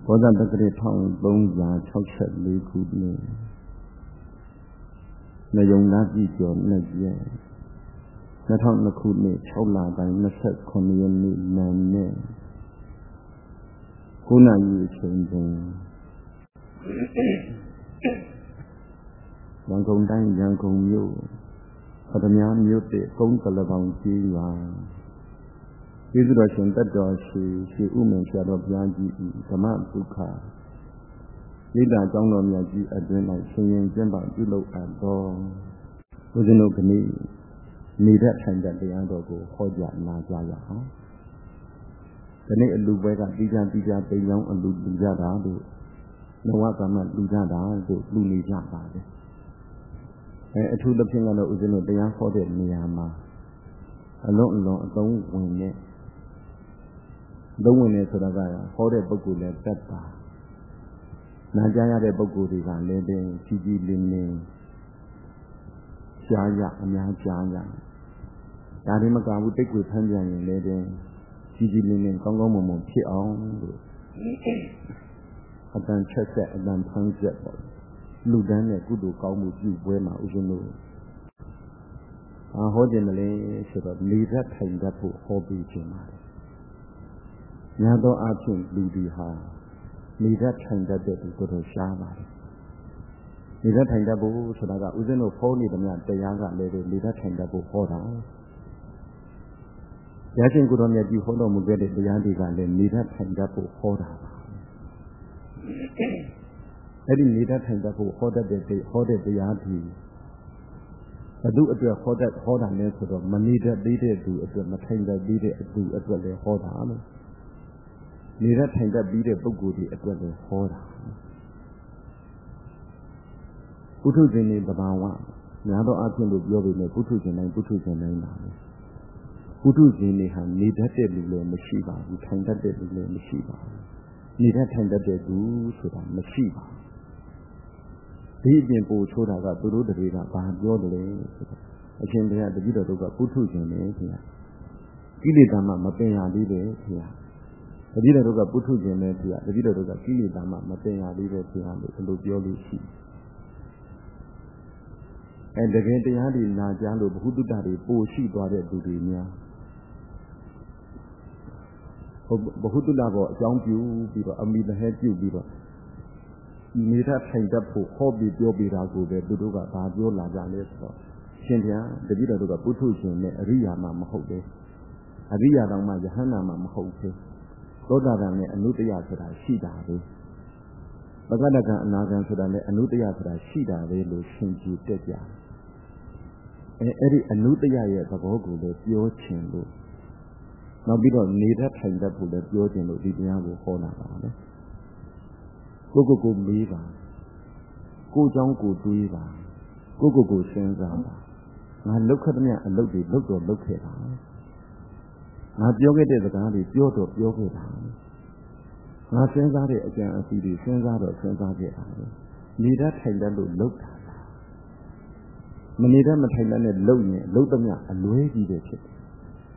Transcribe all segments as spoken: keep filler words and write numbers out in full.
ဘောဓတက္ကရာထောင်သုံးရာ၆ချက်လေးခုနဲ့နယုံနာကြည့်ကျော်နှစ်ရက်နှစ်ထောင်နှစ်ခုနဲ့၆လပိုင်း၂၉ရက်နေ့နာနဲ့ခုနယူအချိန်တွင်ရန်ကုန်တိုင်းရန်ကုန်မြို့ပထမမြို့တဲ့ကုန်းကလပောင်ကြီးရွာကျေးဇူးတော်ရှင်တတ်တော်ရှိရှိဥမင်ဆရာတော်ဘုရားကြီးဓမ္မဒုက္ခဣဒ္ဓကျောင်းတော်မြတ်ကြီးအတွင်း၌ရှင်ရင်ကျင့်ပပြုလုပ်အပ်သောဦးဇင်းတို့ကနေ့နေတဲ့ထိုင်တဲ့တရားတော်ကိုဟောကြားနာကြားရအောင်ဒီနေ့အလူပွဲကတိကျတိကျပိန်ကြောင်းအလူလူကြတာတို့နဝကမလူကြတာတို့လူနေကြပါတယ်အဲအထူးသဖြင့်ကတော့ဦးဇင်းတို့တရားဟောတဲ့နေရာမှာအလုံးအလုံးအသုံးဝင်တဲ့သုံးဝင်နေဆိုတာကဟောတဲ့ပုဂ္ဂိုလ်လည်းတတ်တာနာကြားရတဲ့ပုဂ္ဂိုလ်တွေကလည်းတဲ့ကြီးကြီးလင်းလင်းကြားရအများကြားရဒါတွေမကဘူးတိတ်ကိုဖမ်းပြန်ရင်လည်းတဲ့ကြီးကြီးလင်းလင်းကောင်းကောင်းမွန်မွန်ဖြစ်အောင်လို့အတန်ချက်ဆက်အတန်ဖမ်းဆက်ပေါ့လူတန်းနဲ့ကုသိုလ်ကောင်းမှုပြုပွဲမှာဥစဉ်လို့အာဟောတယ်မလဲဆိုတော့နေတတ်ထိုင်တတ်ဖို့ဟောပြီးခြင်းပါတယ်ညာတော့အဖြစ်လူဒီဟာနေတတ်ထိုင်တတ်တဲ့သူတော်တော်ရှားပါတယ်နေတတ်ထိုင်တတ်ဖို့ဆိုတာကဥစဉ်လို့ဟောနေသမျှတရားကလည်းနေတတ်ထိုင်တတ်ဖို့ဟောတာရရှင်ကိုယ်တော်မြတ်ကြီးဟောတော်မူခဲ့တဲ့တရားတွေကလည်းနေတတ်ထိုင်တတ်ဖို့ဟောတာပါအဲ့ဒီနေတတ်ထိုင်တတ်ဖို့ဟောတတ်တဲ့ဟောတဲ့တရားဒီဘသူအတွက်ဟောတတ်ဟောတာလဲဆိုတော့မနေတတ်သေးတဲ့သူအတွက်မထိုင်တတ်သေးတဲ့သူအတွက်လည်းဟောတာလို့နေတတ်ထိုင်တတ်ပြီးတဲ့ပုဂ္ဂိုလ်တွေအတွက်လည်းဟောတာပုထုဇဉ်တွေတဘာဝများသောအားဖြင့်လို့ပြောပေမဲ့ပုထုဇဉ်တိုင်းပုထုဇဉ်တိုင်းပါပဲပုထုဇဉ်တွေဟာနေတတ်တဲ့လူလည်းမရှိပါဘူးထိုင်တတ်တဲ့လူလည်းမရှိပါဘူးနေတတ်ထိုင်တတ်တဲ့သူဆိုတာမရှိပါဘူးဒီအပြင်ပို့ချိုးတာကသူတို့တွေကဘာပြောတယ်လဲဆိုတော့အရှင်ဘုရားတပည့်တော်တို့ကပုထုဇဉ်ပဲခင်ဗျာကိလေသာမှမပင်ရသေးပဲခင်ဗျာတပည့်တော်တို့ကပုထုဇဉ်ပဲခင်ဗျာတပည့်တော်တို့ကကိလေသာမှမပင်ရသေးပဲခင်ဗျာလို့ဒီလိုပြောလို့ရှိအဲတကယ်တရားတွေနာကြားလို့ဘ ഹു တုတ္တတွေပို့ရှိသွားတဲ့သူတွေများဘ ഹു တုတ္တကိုအကြောင်းပြုပြီးတော့အမိတဟဲပြုပြီးတော့နေတတ်ထိုင်တတ်ဖို့ဟောပြီးပြောပြတာကိုပဲသူတို့ကဘာပြောလာကြလဲဆိုတော့ရှင်ဘုရားတပည့်တော်တို့ကပုထုဇဉ်နဲ့အရိယာမှမဟုတ်ပဲအရိယာတောင်မှယဟန္တာမှမဟုတ်ဘူးသောတာပန်နဲ့အနုတ္တယဆိုတာရှိတာပဲပဂဒကအနာဂံဆိုတာနဲ့အနုတ္တယဆိုတာရှိတာပဲလို့ရှင်းကြည့်တက်ကြအဲအဲ့ဒီအနုတ္တယရဲ့သဘောကိုလည်းပြောချင်လို့နောက်ပြီးတော့နေတတ်ထိုင်တတ်ဖို့လည်းပြောချင်လို့ဒီတရားကိုဟောလာတာလေကိုကိုကိုမေးပါကိုเจ้าကိုတွေးပါကိုကိုကိုစဉ်းစားပါငါလုတ်ခတ်သမျှအလုပ်တွေလုတ်တော့လုတ်ခဲ့တာငါပြောခဲ့တဲ့စကားတွေပြောတော့ပြောခဲ့တာငါစဉ်းစားတဲ့အကြံအစီတွေစဉ်းစားတော့စဉ်းစားခဲ့တာနေတတ်ထိုင်တတ်လို့လုတ်တာမနေတတ်မထိုင်တတ်နဲ့လုတ်ရင်လုတ်သမျှအလွဲကြီးပဲဖြစ်တယ်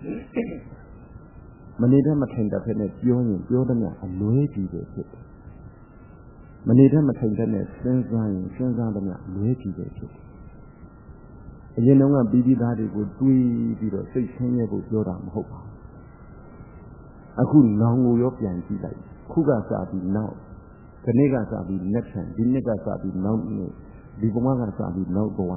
မနေတတ်မထိုင်တတ်ဖက်နဲ့ပြောရင်ပြောသမျှအလွဲကြီးပဲဖြစ်တယ်မနေတတ်မထိုင်တတ်နဲ့စဉ်းစားရင်စဉ်းစားသမျှလွဲကြည့်တယ်ဖြစ်တယ်အရင်တုန်းကပြီးပြီးသားတွေကိုတွေးပြီးတော့စိတ်ဆင်းရဲဖို့ပြောတာမဟုတ်ပါဘူးအခုနောင်ကိုရောပြန်ကြည့်လိုက်ခုကစပြီးနောက်ဒီနေ့ကစပြီးလက်ဆံဒီနေ့ကစပြီးနောက်နေ့ဒီဘဝကစပြီးနောက်ဘဝ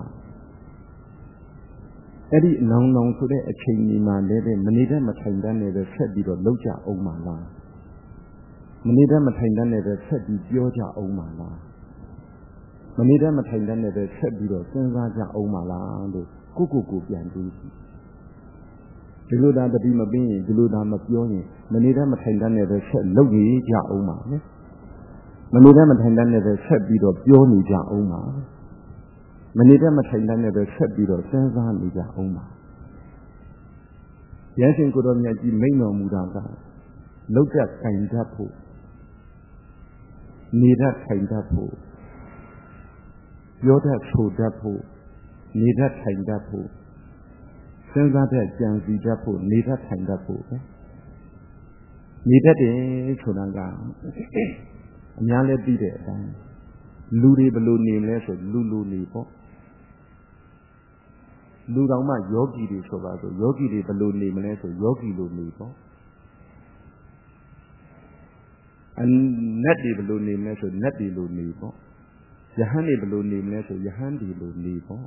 အဲ့ဒီနောင်နောင်ဆိုတဲ့အချိန်ကြီးမှာလည်းပဲမနေတတ်မထိုင်တတ်နဲ့ပဲဆက်ပြီးတော့လောက်ကြအောင်ပါလားမနေတတ်မထိုင်တတ်နဲ့ပဲဆက်ပြီးပြောကြအောင်ပါလားမနေတတ်မထိုင်တတ်နဲ့ပဲဆက်ပြီးတော့စဉ်းစားကြအောင်ပါလားလို့ကိုကိုကိုပြန်တွေးဒီလိုသာတတိမပင်းရင်ဒီလိုသာမပြောရင်မနေတတ်မထိုင်တတ်နဲ့ပဲဆက်လုပ်နေကြအောင်ပါလေမနေတတ်မထိုင်တတ်နဲ့ပဲဆက်ပြီးတော့ပြောနေကြအောင်ပါမနေတတ်မထိုင်တတ်နဲ့ပဲဆက်ပြီးတော့စဉ်းစားနေကြအောင်ပါရရှင်ကိုယ်တော်မြတ်ကြီးမိန့်တော်မူတာကလုတ်တတ်ခိုင်တတ်ဖို့နေတတ်ထိုင်တတ်ဖို့ပြောတတ်ဆိုတတ်ဖို့နေတတ်ထိုင်တတ်ဖို့စဉ်းစားတတ်ကြံစည်တတ်ဖို့နေတတ်ထိုင်တတ်ဖို့ပဲနေတတ်တယ်ဆိုတာကများလည်းသိတဲ့အတိုင်းလူတွေဘယ်လိုနေမလဲဆိုလူလူနေပေါ့လူတော်မှယောဂီတွေဆိုပါဆိုယောဂီတွေဘယ်လိုနေမလဲဆိုယောဂီလိုနေပေါ့အနတ်တွေဘယ်လိုနေမလဲဆိုနတ်တွေလိုနေပေါ့ယဟန်တွေဘယ်လိုနေမလဲဆိုယဟန်တွေလိုနေပေါ့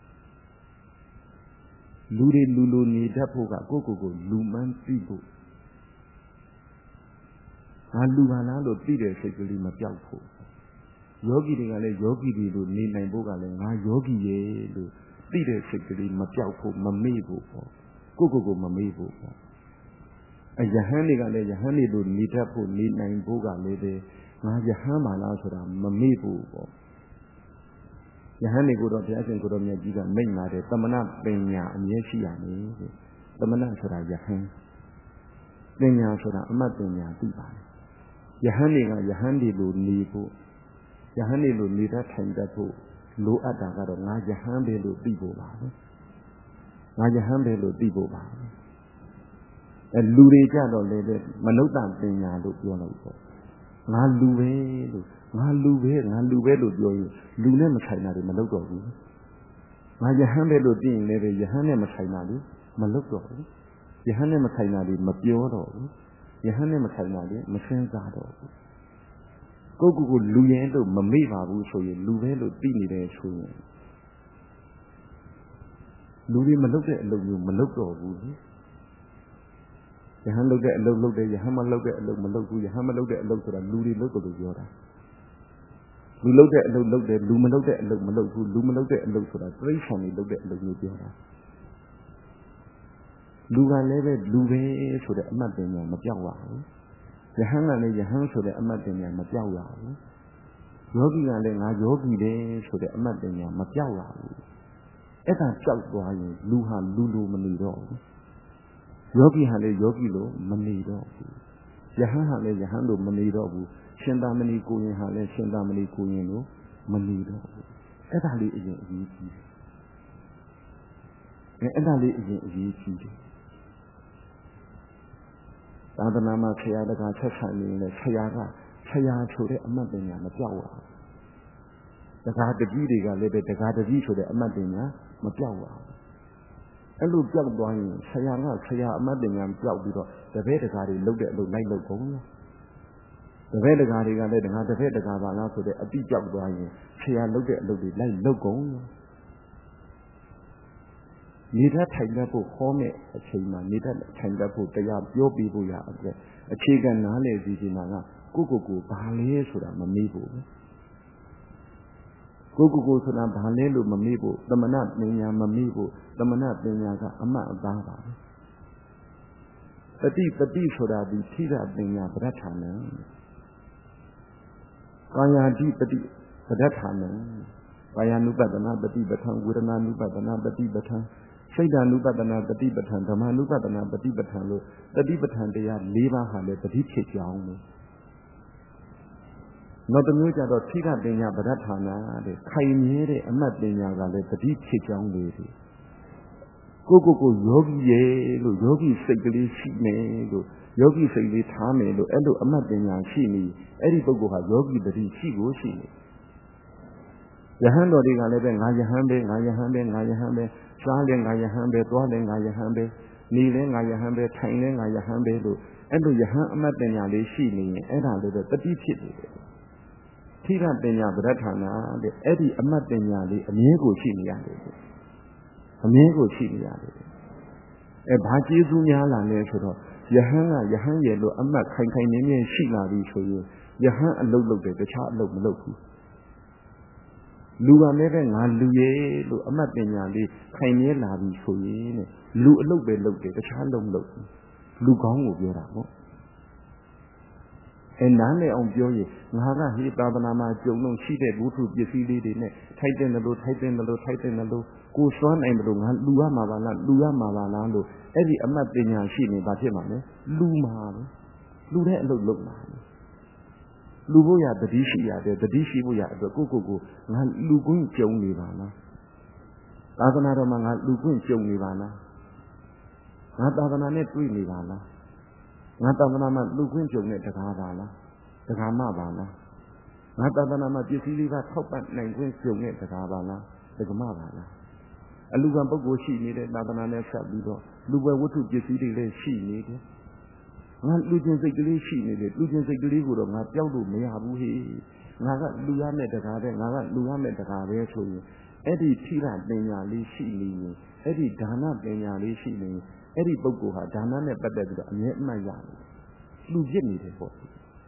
လူတွေလူလိုနေတတ်ဖို့ကကိုယ့်ကိုယ်ကိုလူမှန်းသိဖို့ငါလူပါလားလို့သိတဲ့စိတ်ကလေးမပြောက်ဖို့ယောဂီတွေကလည်းယောဂီတွေလိုနေနိုင်ဖို့ကလည်းငါယောဂီရဲ့လို့သိတဲ့စိတ်ကလေးမပြောက်ဖို့မမေ့ဖို့ပေါ့ကိုယ့်ကိုယ်ကိုမမေ့ဖို့ပေါ့အယဟန်တွေကလည်းယဟန်တွေလိုနေတတ်ဖို့နေနိုင်ဖို့ကလည်းပဲငါယဟန်ပါလားဆိုတာမမေ့ဖို့ပေါ့ယဟန်တွေကိုတော့ဘုရားရှင်ကိုတော်မြတ်ကြီးကမိန့်လာတယ်သမဏပညာအမြဲရှိရမယ်တဲ့သမဏဆိုတာယဟန်ပညာဆိုတာအမတ်ပညာသိပါတယ်ယဟန်တွေကယဟန်တွေလိုနေဖို့ယဟန်တွေလိုနေတတ်ထိုင်တတ်ဖို့လိုအပ်တာကတော့ငါယဟန်ပဲလို့သိဖို့ပါပဲငါယဟန်ပဲလို့သိဖို့ပါပဲအဲလူတွေကြတော့လည်းမနုဿပညာလို့ပြောလိုက်ပေါ့ငါလူပဲလို့ငါလူပဲငါလူပဲလို့ပြောရင်လူနဲ့မဆိုင်တာတွေမလုပ်တော့ဘူးငါယဟန်ပဲလို့သိရင်လည်းယဟန်နဲ့မဆိုင်တာတွေမလုပ်တော့ဘူးယဟန်နဲ့မဆိုင်တာတွေမပြောတော့ဘူးယဟန်နဲ့မဆိုင်တာတွေမစဉ်းစားတော့ဘူးကိုယ့်ကိုယ်ကိုလူရဲလို့မမေ့ပါဘူးဆိုရင်လူပဲလို့သိနေတယ်ဆိုရင်လူတွေမလုပ်တဲ့အလုပ်မျိုးမလုပ်တော့ဘူးယဟန်လုပ်တဲ့အလုပ်လုပ်တယ်ယဟန်မလုပ်တဲ့အလုပ်မလုပ်ဘူးယဟန်မလုပ်တဲ့အလုပ်ဆိုတာလူတွေလုပ်တယ်လို့ပြောတာလူလုပ်တဲ့အလုပ်လုပ်တယ်လူမလုပ်တဲ့အလုပ်မလုပ်ဘူးလူမလုပ်တဲ့အလုပ်ဆိုတာပြိဿံတွေလုပ်တဲ့အလုပ်မျိုးပြောတာလူကလည်းပဲလူပဲဆိုတဲ့အမှတ်ပညာမပြောက်ရဘူးယဟန်ကလည်းယဟန်ဆိုတဲ့အမှတ်ပညာမပြောက်ရဘူးယောဂီကလည်းငါယောဂီပဲဆိုတဲ့အမှတ်ပညာမပြောက်ရဘူးအဲ့ဒါကြောက်သွားရင်လူဟာလူလိုမနေတော့ဘူးယောဂီဟာလည်းယောဂီလိုမနေတော့ဘူးယဟန်ဟာလည်းယဟန်လိုမနေတော့ဘူးရှင်သာမဏေကိုရင်ဟာလည်းရှင်သာမဏေကိုရင်လိုမနေတော့ဘူးအဲ့ဒါလေးအရင်အရေးကြီးတယ်အဲ့ဒါလေးအရင်အရေးကြီးတယ်သာသနာမှာဆရာတကာဆက်ဆံနေတယ်ဆရာကဆရာဆိုတဲ့အမှတ်ပညာမပြောက်ပါဘူးတကားတကြီးတွေကလည်းပဲတကားတကြီးဆိုတဲ့အမှတ်ပညာမပြောက်ပါဘူးအဲ့လိုပြောက်သွားရင်ဆရာကဆရာအမှတ်ပညာပြောက်ပြီးတော့တပည့်တကားတွေလုပ်တဲ့အလုပ်လိုက်လုပ်ကုန်ရောတပည့်တကားတွေကလည်းတကားတပည့်တကားပါလားဆိုတဲ့အတိပြောက်သွားရင်ဆရာလုပ်တဲ့အလုပ်တွေလိုက်လုပ်ကုန်ရောနေတတ်ထိုင်တတ်ဖို့ဟောမဲ့အချိန်မှာနေတတ်ထိုင်တတ်ဖို့တရားပြောပြဖို့ရအတွက်အခြေခံနားလည်စီဒီမှာကကိုကိုကိုဘာလဲဆိုတာမမေ့ဖို့ကိုကိုကိုဆိုတာဘာလဲလို့မမေ့ဖို့သမဏပညာမမေ့ဖို့သမဏပညာကအမှတ်အသားပါပဲတတိတတိဆိုတာဒီထိရပညာပဋ္ဌာနံကာယတိတတိပဋ္ဌာနံကာယ ानु ပတနာတတိပဋ္ဌာန်ဝေဒနာ ानु ပတနာတတိပဋ္ဌာန်စိတ် ानु ပတနာတတိပဋ္ဌာန်ဓမ္မ ानु ပတနာတတိပဋ္ဌာန်လို့တတိပဋ္ဌာန်တရား၄ပါးဟာလည်းတတိဖြစ်ကြောင်းလို့နောက်တစ်မျိုးကြတော့ထိရပညာပဋ္ဌာနတဲ့ခိုင်မြဲတဲ့အမှတ်ပညာကလည်းတတိဖြစ်ကြောင်းလေကိုကိုကိုယောဂီရဲ့လို့ယောဂီစိတ်ကလေးရှိမယ်လို့ယောဂီစိတ်လေးထားမယ်လို့အဲ့လိုအမှတ်ပညာရှိနေအဲ့ဒီပုဂ္ဂိုလ်ဟာယောဂီတတိရှိကိုရှိနေယဟန်တော်တွေကလည်းပဲငါယဟန်ပဲငါယဟန်ပဲငါယဟန်ပဲစားလည်းငါယဟန်ပဲသွားလည်းငါယဟန်ပဲနေလည်းငါယဟန်ပဲထိုင်လည်းငါယဟန်ပဲလို့အဲ့လိုယဟန်အမှတ်ပညာလေးရှိနေရင်အဲ့ဒါလည်းပဲတတိဖြစ်နေတယ်ထိရပညာပဋ္ဌာနာတဲ့အဲ့ဒီအမှတ်ပညာလေးအမြဲကိုရှိနေရတယ်အမြဲကိုရှိနေရတယ်အဲဘာကျေးဇူးများလာလဲဆိုတော့ယဟန်ကယဟန်ရဲ့လို့အမှတ်ခိုင်ခိုင်မြဲမြဲရှိလာပြီဆိုရင်ယဟန်အလုပ်လုပ်တယ်တခြားအလုပ်မလုပ်ဘူးလူကလည်းပဲငါလူရဲ့လို့အမှတ်ပညာလေးခိုင်မြဲလာပြီဆိုရင်တဲ့လူအလုပ်ပဲလုပ်တယ်တခြားလုံးမလုပ်ဘူးလူကောင်းကိုပြောတာပေါ့အဲနားလည်အောင်ပြောရင်ငါကဟိသာသနာမှာကြုံလို့ရှိတဲ့ဘုထုပစ္စည်းလေးတွေနဲ့ထိုက်တဲ့လို့ထိုက်တဲ့လို့ထိုက်တဲ့လို့ကိုစွမ်းနိုင်မလို့ငါလူရမှာပါလားလူရမှာပါလားလို့အဲ့ဒီအမှတ်ပညာရှိနေပါဖြစ်မှာလေလူမှာပဲလူတဲ့အလုပ်လုပ်မှာလူဖို့ရတတိရှိရတယ်တတိရှိဖို့ရအတွက်ကိုကိုကိုငါလူကွင်းကြုံနေပါလားသာသနာတော်မှာငါလူကွင်းကြုံနေပါလားငါသာသနာနဲ့တွေ့နေပါလားငါသာသနာမှာလူကွင်းကြုံတဲ့တရားပါလားတရားမပါလားငါသာသနာမှာပစ္စည်းလေးပါထောက်ပံ့နိုင်ခွင့်ပြုံတဲ့တရားပါလားဒကမပါလားအလူကံပုဂ္ဂိုလ်ရှိနေတဲ့သာသနာနဲ့ဆက်ပြီးတော့လူပွဲဝတ္ထုပစ္စည်းတွေလည်းရှိနေတယ်ငါလူချင်းစိတ်ကလေးရှိနေတယ်လူချင်းစိတ်ကလေးကိုတော့ငါပြောက်လို့မရဘူးဟေ့ငါကလူရမယ့်တရားပဲငါကလူရမယ့်တရားပဲဆိုရင်အဲ့ဒီထိရပညာလေးရှိနေရင်အဲ့ဒီဒါနပညာလေးရှိနေရင်အဲ့ဒီပုဂ္ဂိုလ်ဟာဒါနနဲ့ပတ်သက်ပြီးတော့အမြဲအမှတ်ရတယ်လူပြစ်နေတယ်ပေါ့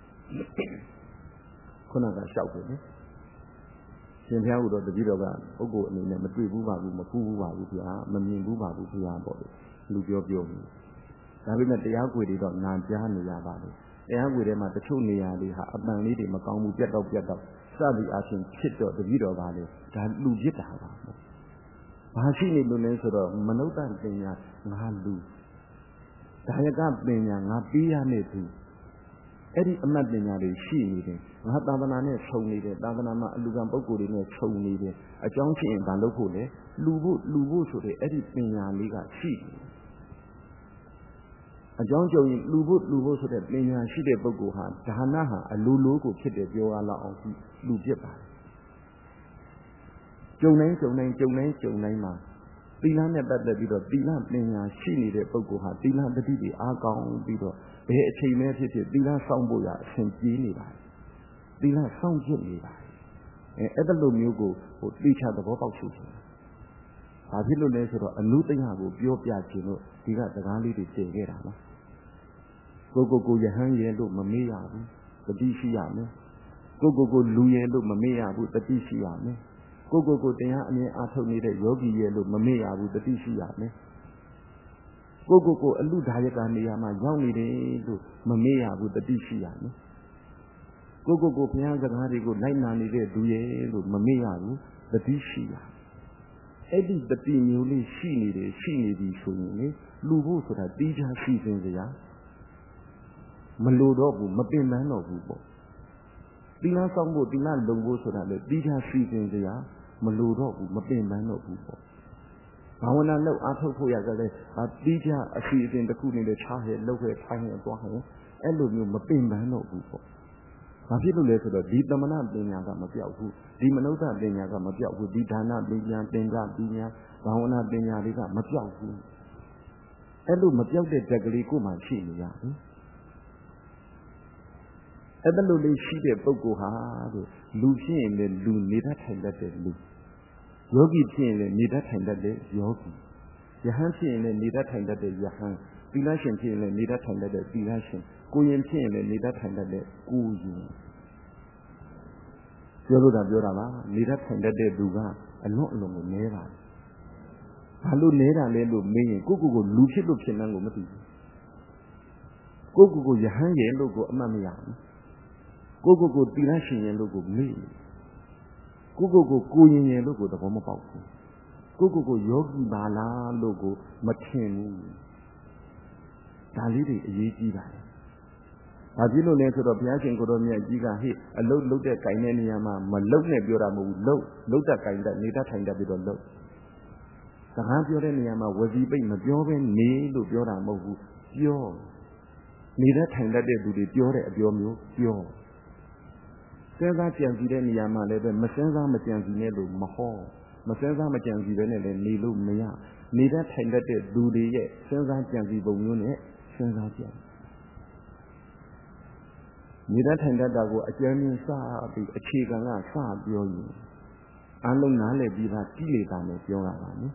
ခုနကလျှောက်တယ်လေရှင်ဘုရားကတော့တပည့်တော်ကပုဂ္ဂိုလ်အနေနဲ့မတွေ့ဘူးပါဘူးမဖူးဘူးပါဘူးဗျာမမြင်ဘူးပါဘူးဗျာပေါ့လူပြောပြောနေဒါပေမဲ့တရားကွေတွေတော့နာကြားနေရပါလေတရားကွေထဲမှာတချို့နေရာလေးဟာအပန်လေးတွေမကောင်းဘူးပြတ်တော့ပြတ်တော့စသည်အချင်းဖြစ်တော့တပည့်တော်ကလေဒါလူပြစ်တာပါဘာရှိနေလို့လဲဆိုတော့မနုဿပညာငါလူဒါယကပညာငါပေးရမယ့်သူအဲ့ဒီအမှတ်ပညာတွေရှိနေတယ်ငါသာသနာနဲ့ခြုံနေတယ်သာသနာမှာအလူကံပုဂ္ဂိုလ်တွေနဲ့ခြုံနေတယ်အကြောင်းရှိရင်ဒါလုပ်ဖို့လေလူဖို့လူဖို့ဆိုတဲ့အဲ့ဒီပညာလေးကရှိတယ်အကြောင်းကြုံရင်လူဖို့လူဖို့ဆိုတဲ့ပညာရှိတဲ့ပုဂ္ဂိုလ်ဟာဒါနဟာအလိုလိုကိုဖြစ်တယ်ပြောရလောက်အောင်လူဖြစ်ပါတယ်ကြုံတိုင်းကြုံတိုင်းကြုံတိုင်းကြုံတိုင်းမှာသီလနဲ့ပတ်သက်ပြီးတော့သီလပညာရှိနေတဲ့ပုဂ္ဂိုလ်ဟာသီလတတိတွေအားကောင်းပြီးတော့ဘယ်အချိန်မှဖြစ်ဖြစ်သီလဆောင်ဖို့ရအရှင်ကြီးနေပါတယ်သီလဆောင်ကျင့်နေပါတယ်အဲအဲ့ဒါလိုမျိုးကိုဟိုသိချသဘောပေါက်ချုပ်တယ်ဘာဖြစ်လို့လဲဆိုတော့အနုတ္တယကိုပြောပြခြင်းလို့ဒီကစကားလေးတွေတင်ခဲ့တာပါကိုကိုကိုယဟန်ရဲ့လို့မမေ့ရဘူးတတိရှိရမယ်ကိုကိုကိုလူရဲ့လို့မမေ့ရဘူးတတိရှိရမယ်ကိုကိုကိုတရားအမြင်အားထုတ်နေတဲ့ယောဂီရဲ့လို့မမေ့ရဘူးတတိရှိရမယ်ကိုကိုကိုအလူဒါယကနေရာမှာရောက်နေတယ်လို့မမေ့ရဘူးတတိရှိရမယ်ကိုကိုကိုဘုရားစကားတွေကိုလိုက်နာနေတဲ့သူရဲ့လို့မမေ့ရဘူးတတိရှိရအဲ့ဒီတတိမျိုးလေးရှိနေတယ်ရှိနေပြီဆိုရင်လေလူဖို့ဆိုတာတီးခြားရှိစဉ်စရာမလိုတော့ဘူးမပင်ပန်းတော့ဘူးပေါ့သီလဆောင်ဖို့သီလလုံဖို့ဆိုတာလေတီးခြားရှိစဉ်စရာမလိုတော့ဘူးမပင်ပန်းတော့ဘူးပေါ့ဘာဝနာလောက်အားထုတ်ဖို့ရကြလဲအတီးခြားအစီအစဉ်တစ်ခုနဲ့လည်းခြားဟဲ့လောက်ဟဲ့ထိုင်းဟဲ့သွားဟဲ့အဲ့လိုမျိုးမပင်ပန်းတော့ဘူးပေါ့ဘာဖြစ်လို့လဲဆိုတော့ဒီသမဏပညာကမပြောက်ဘူးဒီမနုဿပညာကမပြောက်ဘူးဒီဒါနပညာသင်္ကြပညာဘာဝနာပညာတွေကမပြောက်ဘူးအဲ့လိုမပြောက်တဲ့တက်ကလေးကိုမှရှိနေရတယ်အဲ့ဒါလိုလေးရှိတဲ့ပုဂ္ဂိုလ်ဟာတဲ့လူဖြစ်ရင်လည်းလူနေတတ်ထိုင်တတ်တဲ့လူယောဂီဖြစ်ရင်လည်းနေတတ်ထိုင်တတ်တဲ့ယောဂီယဟန်ဖြစ်ရင်လည်းနေတတ်ထိုင်တတ်တဲ့ယဟန်သီလရှင်ဖြစ်ရင်လည်းနေတတ်ထိုင်တတ်တဲ့သီလရှင်ကိုရင်ဖြစ်ရင်လည်းနေတတ်ထိုင်တတ်တဲ့ကိုရင်ပြောလို့တာပြောတာပါနေတတ်ထိုင်တတ်တဲ့သူကအလွန်အလွန်ကိုနဲပါတယ်ဘာလို့နဲတာလဲလို့မေးရင်ကိုကိုကိုလူဖြစ်လို့ဖြစ်နှံကိုမသိဘူးကိုကိုကိုယဟန်ရဲ့လို့ကိုအမှတ်မရဘူးကိုကိုကိုသီလရှင်ရဲ့လို့ကိုမေ့ကိုကိုကိုကိုရင်ရဲ့လို့ကိုသဘောမပေါက်ဘူးကိုကိုကိုယောဂီပါလားလို့ကိုမထင်ဘူးဒါလေးတွေအရေးကြီးပါတယ်ဘာဖြစ်လို့လဲဆိုတော့ဘုရားရှင်ကိုတော်မြတ်ကြီးကဟိအလုတ်လုတ်တဲ့ကိုင်တဲ့နေရာမှာမလုတ်နဲ့ပြောတာမဟုတ်ဘူးလုတ်လုတ်တဲ့ကိုင်တဲ့နေတတ်ထိုင်တတ်ပြီးတော့လုတ်စကားပြောတဲ့နေရာမှာဝစီပိတ်မပြောဘဲနေလို့ပြောတာမဟုတ်ဘူးပြောနေတတ်ထိုင်တတ်တဲ့သူတွေပြောတဲ့အပြောမျိုးပြောစဉ်းစားကြံစည်တဲ့နေရာမှာလည်းပဲမစဉ်းစားမကြံစည်နဲ့လို့မဟောမစဉ်းစားမကြံစည်ပဲနဲ့လည်းနေလို့မရနေတတ်ထိုင်တတ်တဲ့သူတွေရဲ့စဉ်းစားကြံစည်ပုံမျိုးနဲ့စဉ်းစားကြံနေတတ်ထိုင်တတ်တာကိုအကျဉ်းချင်းစပြီးအခြေခံကစပြောရင်အလုံးနားလည်ပြီးသားကိလေသာနဲ့ပြောရတာနော်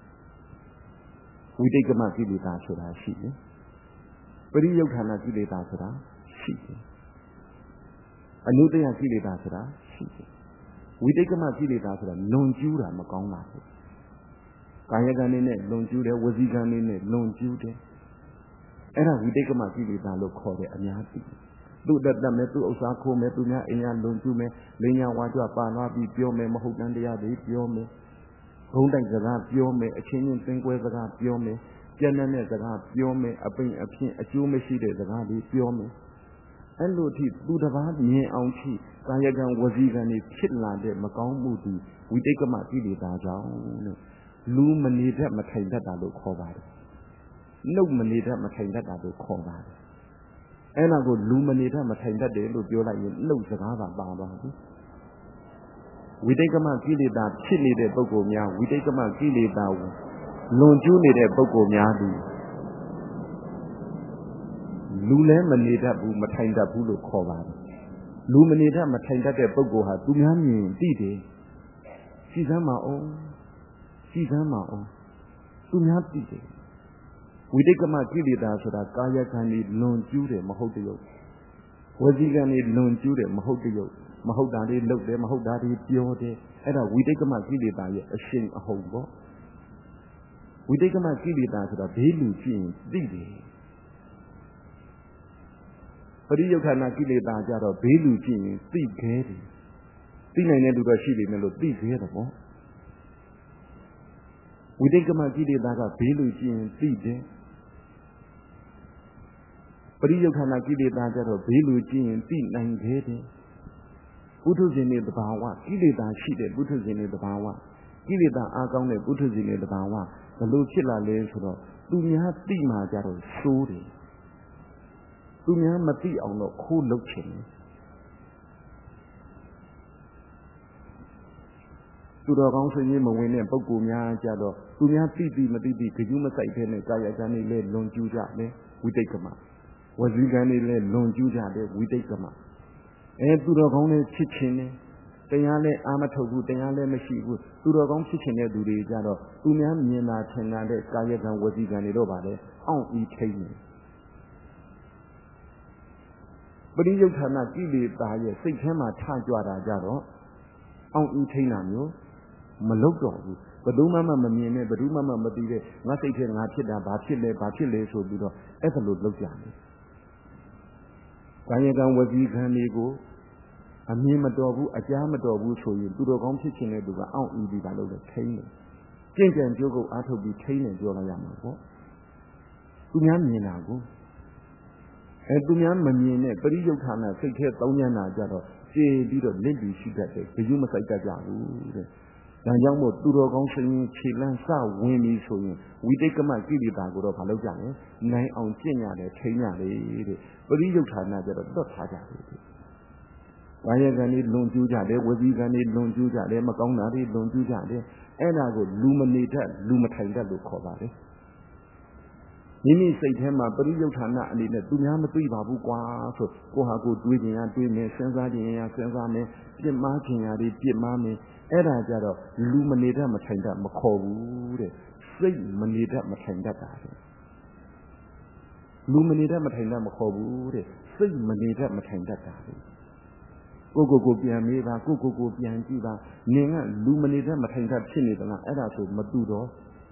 ဝိတိတ်ကမကိလေသာဆိုတာရှိတယ်ပရိယုဌာဏကိလေသာဆိုတာရှိတယ်အနုတ္တယကိလေသာဆိုတာရှိတယ်ဝိတိတ်ကမကိလေသာဆိုတာလွန်ကျူးတာမကောင်းပါဘူးကာယကံနဲ့လွန်ကျူးတယ်ဝစီကံနဲ့လွန်ကျူးတယ်အဲ့ဒါဝိတိတ်ကမကိလေသာလို့ခေါ်တယ်အများကြီးသူ့တတ်တတ်မဲ့သူ့ဥစ္စာခိုးမဲ့သူများအိမ်ရလွန်ကျူးမဲ့လင်းညာဝါကြွပါသွားပြီးပြောမယ်မဟုတ်တန်တရားတွေပြောမယ်ဘုံတိုက်စကားပြောမယ်အချင်းချင်းသင်္ကွဲစကားပြောမယ်ကြမ်းတဲ့စကားပြောမယ်အပိန်အဖြစ်အကျိုးမရှိတဲ့စကားတွေပြောမယ်အဲ့လိုအထိသူတစ်ပါးမြင်အောင်ထိကာယကံဝစီကံတွေဖြစ်လာတဲ့မကောင်းမှုတွေဝိတိတ်ကမကိလေသာကြောင့်တဲ့လူမနေတတ်မထိုင်တတ်တာလို့ခေါ်ပါတယ်နှုတ်မနေတတ်မထိုင်တတ်တာလို့ခေါ်ပါတယ်အဲ့ဒါကိုလူမနေတဲ့မထိုင်တတ်တယ်လို့ပြောလိုက်ရင်နှုတ်စကားပါပါပါဘူးဝိတိတ်ကမကိလေသာဖြစ်နေတဲ့ပုဂ္ဂိုလ်များဝိတိတ်ကမကိလေသာကိုလွန်ကျူးနေတဲ့ပုဂ္ဂိုလ်များသည်လူလည်းမနေတတ်ဘူးမထိုင်တတ်ဘူးလို့ခေါ်ပါတယ်လူမနေတတ်မထိုင်တတ်တဲ့ပုဂ္ဂိုလ်ဟာသူများမြင်သိတယ်ရှိစမ်းမအောင်ရှိစမ်းမအောင်သူများသိတယ်ဝိတိတ်ကမကိလေသာဆိုတာကာယကံကြီးလွန်ကျူးတယ်မဟုတ်တရုပ်ဝစီကံကြီးလွန်ကျူးတယ်မဟုတ်တရုပ်မဟုတ်တာတွေလုပ်တယ်မဟုတ်တာတွေပြောတယ်အဲ့ဒါဝိတိတ်ကမကိလေသာရဲ့အရှင်အဟုန်ပေါ့ဝိတိတ်ကမကိလေသာဆိုတာဘေးလူကြည့်ရင်သိတယ်ပရိယုဌာဏကိလေသာကြတော့ဘေးလူကြည့်ရင်သိခဲတယ်သိနိုင်တဲ့လူတော့ရှိနေတယ်လို့သိခဲတယ်ပေါ့ဝိတိတ်ကမကိလေသာကဘေးလူကြည့်ရင်သိတယ်ပရိယုဌာဏကိလေသာကြတော့ဘေးလူကြည့်ရင်သိနိုင်ခဲတယ်ပုထုဇဉ်တွေတဘာဝကိလေသာရှိတဲ့ပုထုဇဉ်တွေတဘာဝကိလေသာအားကောင်းတဲ့ပုထုဇဉ်တွေတဘာဝဘလို့ဖြစ်လာလဲဆိုတော့သူများသိမှကြတော့စိုးတယ်သူများမသိအောင်တော့ခိုးလုပ်ချင်တယ်သူတော်ကောင်းစင်ကြီးမဝင်တဲ့ပုဂ္ဂိုလ်များကြတော့သူများသိသိမသိသိဂရုမစိုက်တဲ့နဲ့ကာယကံတွေလည်းလွန်ကျူးကြတယ်ဝိတိတ်ကမဝစီကံတွေလည်းလွန်ကျူးကြတယ်ဝိတိတ်ကမအဲသူတော်ကောင်းလည်းဖြစ်ခြင်းနဲ့တရားလည်းအာမထုတ်ဘူးတရားလည်းမရှိဘူးသူတော်ကောင်းဖြစ်ခြင်းတဲ့သူတွေကြတော့သူများမြင်တာထင်တာတဲ့ကာယကံဝစီကံတွေတော့ဗါလေအောင့်ဤထိတ်နေပရိယုဌာဏကိလေသာရဲ့စိတ်ထဲမှာထကြွတာကြတော့အောင့်ဤထိတ်နာမျိုးမလုပ်တော့ဘူးဘယ်သူမှမမြင်နဲ့ဘယ်သူမှမသိတဲ့ငါစိတ်ထဲငါဖြစ်တာဘာဖြစ်လဲဘာဖြစ်လဲဆိုပြီးတော့အဲ့ဒါလိုလုပ်ကြတယ်ကာယကံဝစီကံတွေကိုအမြင်မတော်ဘူးအကြားမတော်ဘူးဆိုရင်သူတော်ကောင်းဖြစ်ခြင်းတဲ့သူကအောင့်ဤပြီးပါလို့လည်းထိန်းတယ်ကြင်ကြံကြိုးကုပ်အားထုတ်ပြီးထိန်းတယ်ပြောလိုက်ရမှာပေါ့သူများမြင်တာကိုအဲသူများမမြင်နဲ့ပရိယုဌာဏစိတ်ထဲတောင်းညံ့တာကြတော့ကျေပြီးတော့လက်ပြီးရှိတတ်တယ်ဘယ်သူမဆိုင်တတ်ကြဘူးတဲ့ဒါကြောင့်မို့သူတော်ကောင်းရှင်ခြေလန်းစဝင်ပြီဆိုရင်ဝိတိတ်ကမကိလေသာကိုတော့မလုပ်ကြနဲ့နိုင်အောင်ကျင့်ရတယ်ထိန်းရတယ်တဲ့ပရိယုဌာဏကြတော့လွတ်ထားကြတယ်တဲ့ကာယကံတွေလွန်ကျူးကြတယ်ဝစီကံတွေလွန်ကျူးကြတယ်မကောင်းတာတွေလွန်ကျူးကြတယ်အဲ့ဒါကိုလူမနေတတ်လူမထိုင်တတ်လို့ခေါ်ပါတယ်မိမိစိတ်ထဲမှာပရိယုဌာဏအနေနဲ့သူများမသိပါဘူးကွာဆိုကိုဟာကိုတွေးခြင်းရတွေးမယ်စဉ်းစားခြင်းရစဉ်းစားမယ်ပြစ်မှားခြင်းရတွေပြစ်မှားမယ်အဲ့ဒါကြတော့လူမနေတတ်မထိုင်တတ်မခေါ်ဘူးတဲ့စိတ်မနေတတ်မထိုင်တတ်တာတဲ့လူမနေတတ်မထိုင်တတ်မခေါ်ဘူးတဲ့စိတ်မနေတတ်မထိုင်တတ်တာတဲ့ကိုကိုကိုပြန်မေးပါကိုကိုကိုပြန်ကြည့်ပါနင်ကလူမနေတတ်မထိုင်တတ်ဖြစ်နေသလားအဲ့ဒါဆိုမတူတော့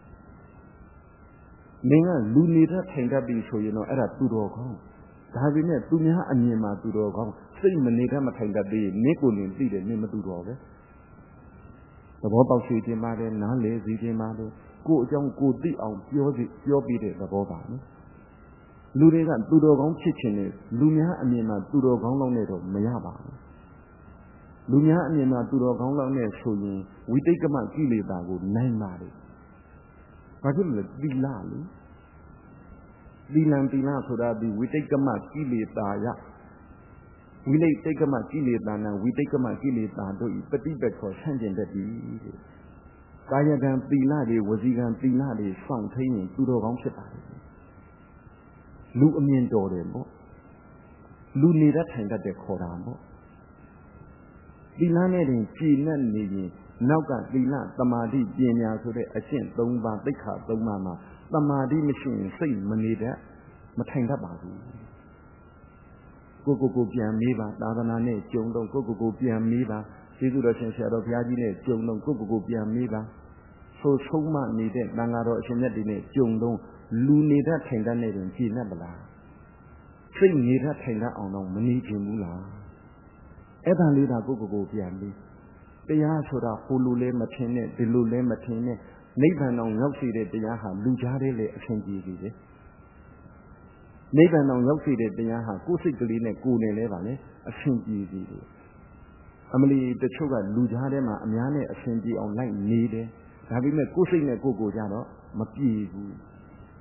နင်ကလူနေတတ်ထိုင်တတ်ပြီဆိုရင်တော့အဲ့ဒါသူတော်ကောင်းဒါပေမဲ့သူများအမြင်မှာသူတော်ကောင်းစိတ်မနေတတ်မထိုင်တတ်သေးနင့်ကိုနင်သိတယ်နင်မတူတော့ပဲသဘောပေါက်ရှိခြင်းပါတယ်နားလေစီခြင်းပါတယ်ကိုအကြောင်းကိုသိအောင်ပြောစီပြောပြတဲ့သဘောပါနော်လူတွေကသူတော်ကောင်းဖြစ်ခြင်းနဲ့လူများအမြင်မှာသူတော်ကောင်းလောက်နဲ့တော့မရပါဘူးလူများအမြင်မှာသူတော်ကောင်းလောက်နဲ့ဆိုရင်ဝိတိတ်ကမကိလေသာကိုနိုင်ပါတယ်ဘာဖြစ်လို့လဲသီလလေသီလံသီလဆိုတာဒီဝိတိတ်ကမကိလေသာယဝိလိတ်ကမကိလေသာနာဝိတိတ်ကမကိလေသာတို့ဤပฏิပတ်ခေါ်ဆန့်ကျင်တတ်သည်တဲ့ကာယကံသီလတွေဝစီကံသီလတွေစောင့်ထိန်ရင်သူတော်ကောင်းဖြစ်ပါတယ်လူအမြင်တော်တယ်ပေါ့လူနေတတ်ထိုင်တတ်တဲ့ခေါ်တာပေါ့သီလနဲ့တင်ကြည်နဲ့နေရင်နောက်ကသီလသမာဓိပညာဆိုတဲ့အကျင့်၃ပါးသိက္ခာ၃ပါးမှာသမာဓိမရှိရင်စိတ်မနေတတ်မထိုင်တတ်ပါဘူးကိုကိုကိုပြန်မေးပါသာသနာနဲ့ကြုံတော့ကိုကိုကိုပြန်မေးပါကျေးဇူးတော်ရှင်ဆရာတော်ဘုရားကြီးနဲ့ကြုံတော့ကိုကိုကိုပြန်မေးပါဆိုဆုံးမနေတဲ့တန်ဃာတော်အရှင်မြတ်တွေနဲ့ကြုံတော့လူနေတတ်ထိုင်တတ်နေရင်ကြည်နဲ့ပလားစိတ်နေတတ်ထိုင်တတ်အောင်တော့မနေချင်ဘူးလားအဲ့ဒါလေးသာကိုကိုကိုပြန်ပြီးတရားဆိုတာဟိုလိုလဲမထင်နဲ့ဒီလိုလဲမထင်နဲ့နိဗ္ဗာန်အောင်ရောက်စီတဲ့တရားဟာလူကြားတဲ့လေအရှင်ကြီးကြီးလေနိဗ္ဗာန်အောင်ရောက်စီတဲ့တရားဟာကိုယ်စိတ်ကလေးနဲ့ကိုယ်နဲ့လဲပါလေအရှင်ကြီးကြီးလေအမလီတချို့ကလူကြားထဲမှာအများနဲ့အရှင်ကြီးအောင်လိုက်နေတယ်ဒါပေမဲ့ကိုယ်စိတ်နဲ့ကိုယ်ကိုကြတော့မပြေဘူး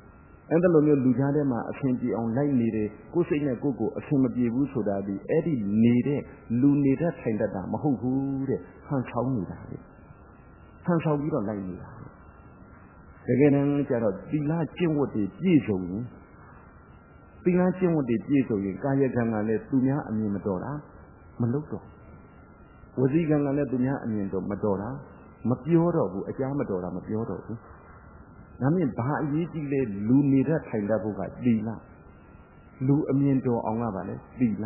အဲ့ဒါလိုမျိုးလူကြားထဲမှာအဆင်ပြေအောင်လိုက်နေတယ်ကိုယ်စိတ်နဲ့ကိုယ်ကိုအဆင်မပြေဘူးဆိုတာဒီအဲ့ဒီနေတဲ့လူနေတဲ့ထိုင်တတ်တာမဟုတ်ဘူးတဲ့ဟန်ဆောင်နေတာလေဟန်ဆောင်ပြီးတော့လိုက်နေတာတကယ်တမ်းကျတော့သီလကျင့်ဝတ်တွေပြည့်စုံရင်သီလကျင့်ဝတ်တွေပြည့်စုံရင်ကာယကံကလည်းသူများအမြင်မတော်တာမလုပ်တော့ဝစီကံကလည်းသူများအမြင်တော့မတော်တာမပြောတော့ဘူးအကြမ်းမတော်တာမပြောတော့ဘူးဒါမြင်ဘာအရေးကြီးလဲလူနေတဲ့ထိုင်တတ်ဖို့ကသီလလူအမြင်တော်အောင်ကပါလေသီလ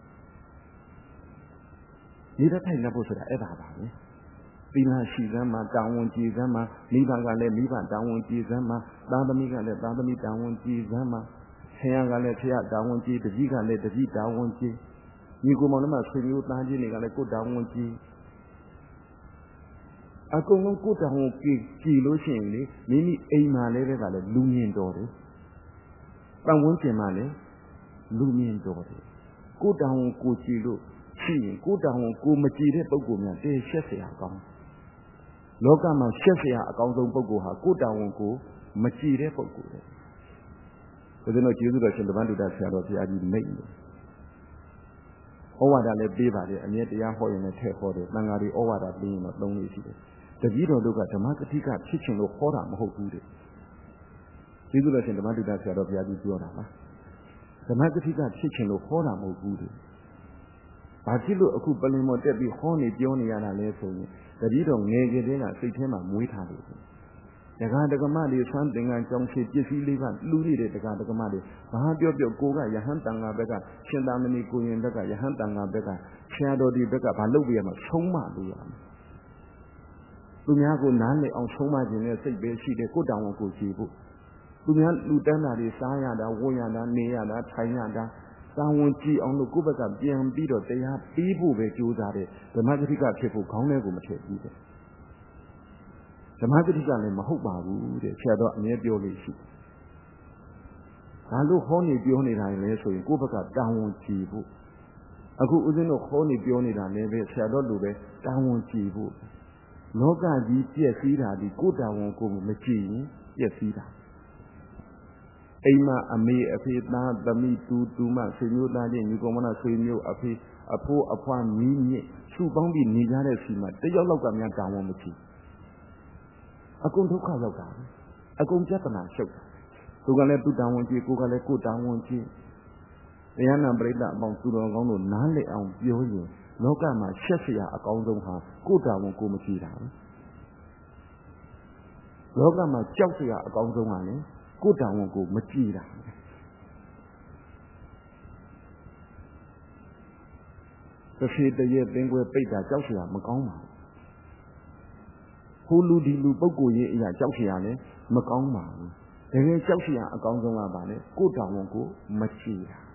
နေတဲ့ထိုင်တတ်ဖို့ဆိုတာအဲ့ဒါပါပဲသီလရှိစမ်းမှာတာဝန်ကြည်စမ်းမှာမိဘကလည်းမိဘတာဝန်ကြည်စမ်းမှာသားသမီးကလည်းသားသမီးတာဝန်ကြည်စမ်းမှာဆရာကလည်းဆရာတာဝန်ကြည်တပည့်ကလည်းတပည့်တာဝန်ကြည်ညီကိုမောင်နှမဆွေမျိုးသားချင်းတွေကလည်းကိုယ်တာဝန်ကြည်အကုန်လုံးကိုယ်တာဝန်ကြည်ကြည်လို့ရှိရင်လေမိမိအိမ်မှာလည်းပဲကလည်းလူမြင်တော်တယ်ပတ်ဝန်းကျင်မှာလည်းလူမြင်တော်တယ်ကိုယ်တာဝန်ကိုကြည်လို့ရှိရင်ကိုယ်တာဝန်ကိုမကြည်တဲ့ပုဂ္ဂိုလ်များတည်းရှက်เสียကောင်းလောကမှာရှက်เสียအကောင်းဆုံးပုဂ္ဂိုလ်ဟာကိုယ်တာဝန်ကိုမကြည်တဲ့ပုဂ္ဂိုလ်ပဲဒါကြောင့်ကျေးဇူးတော်ရှင်ဓမ္မတုဒ္ဒဆရာတော်ဘုရားကြီးမိတ်လို့ဩဝါဒလည်းပေးပါတယ်အမြဲတရားဟောရင်လည်းထည့်ဟောတယ်သံဃာတွေဩဝါဒပေးရင်တော့သုံးလို့ရှိတယ်တပည့်တော်တို့ကဓမ္မကတိကဖြစ်ချင်လို့ဟောတာမဟုတ်ဘူးတဲ့ကျေးဇူးတော်ရှင်ဓမ္မတုဒ္ဒဆရာတော်ဘုရားကြီးပြောတာပါဓမ္မကတိကဖြစ်ချင်လို့ဟောတာမဟုတ်ဘူးတဲ့ဘာဖြစ်လို့အခုပလင်မော်တက်ပြီးဟောနေပြောနေရတာလဲဆိုရင်တပည့်တော်ငယ်ကလေးကစိတ်ထဲမှာမွေးထားတယ်ဒကာဒကမတွေဆွမ်းသင်္ကန်းကြောင်းရှိပစ္စည်းလေးပါလူနေတဲ့ဒကာဒကမတွေဘာပြောပြောကိုကယဟန်တန်ဃာဘက်ကရှင်သာမဏေကိုရင်ဘက်ကယဟန်တန်ဃာဘက်ကဆရာတော်ဒီဘက်ကဘာလုပ်ပြရမှာဆုံးမလို့ရမယ်သူများကိုနားလည်အောင်ဆုံးမခြင်းနဲ့စိတ်ပဲရှိတယ်ကိုတောင်ကိုကြည်ဖို့သူများလူတန်းတာတွေစားရတာဝတ်ရတာနေရတာထိုင်ရတာတာဝန်ကြည့်အောင်လို့ကိုယ့်ဘက်ကပြန်ပြီးတော့တရားပြီးဖို့ပဲကြိုးစားတယ်ဓမ္မဂတိကဖြစ်ဖို့ခေါင်းထဲကိုမထည့်ဘူးတဲ့ဓမ္မဂတိကလည်းမဟုတ်ပါဘူးတဲ့ဆရာတော်အမြဲပြောလို့ရှိဘာလို့ဟောနေပြောနေတာလဲဆိုရင်ကိုယ့်ဘက်ကတာဝန်ကြည့်ဖို့အခုဦးဇင်းတို့ဟောနေပြောနေတာလည်းပဲဆရာတော်လိုပဲတာဝန်ကြည့်ဖို့လောကကြီးပြည့်စည်တာဒီကိုယ်တာဝန်ကိုမကြည့်ရင်ပြည့်စည်တာအိမ်မှာအမေအဖေသားသမီးတူတူမဆွေမျိုးသားချင်းညီကောင်မနာဆွေမျိုးအဖေအဖိုးအဖွားမီးမြစ်စုပေါင်းပြီးနေကြတဲ့စီမှာတယောက်လောက်ကများတာဝန်မကြည့်အကုန်ဒုက္ခရောက်တာအကုန်ပြဿနာရှုပ်တာသူကလည်းသူတာဝန်ကြည့်ကိုယ်ကလည်းကိုယ်တာဝန်ကြည့်တရားနာပရိသတ်အပေါင်းသူတော်ကောင်းတို့နားလည်အောင်ပြောရင်လောကမှာရှက်เสียအကောင်းဆုံးဟာကိုယ်တာဝန်ကိုမကြည့်တာလောကမှာကြောက်เสียအကောင်းဆုံးဟာလေကိုယ်တာဝန်ကိုမကြည့်တာတစ်ခေတည်းသင်္ကွယ်ပိတ်တာကြောက်เสียမကောင်းပါဘူးဟိုလူဒီလူပုဂ္ဂိုလ်ရေးအရာကြောက်เสียလည်းမကောင်းပါဘူးတကယ်ကြောက်เสียအကောင်းဆုံးကပါလေကိုယ်တာဝန်ကိုမကြည့်တာ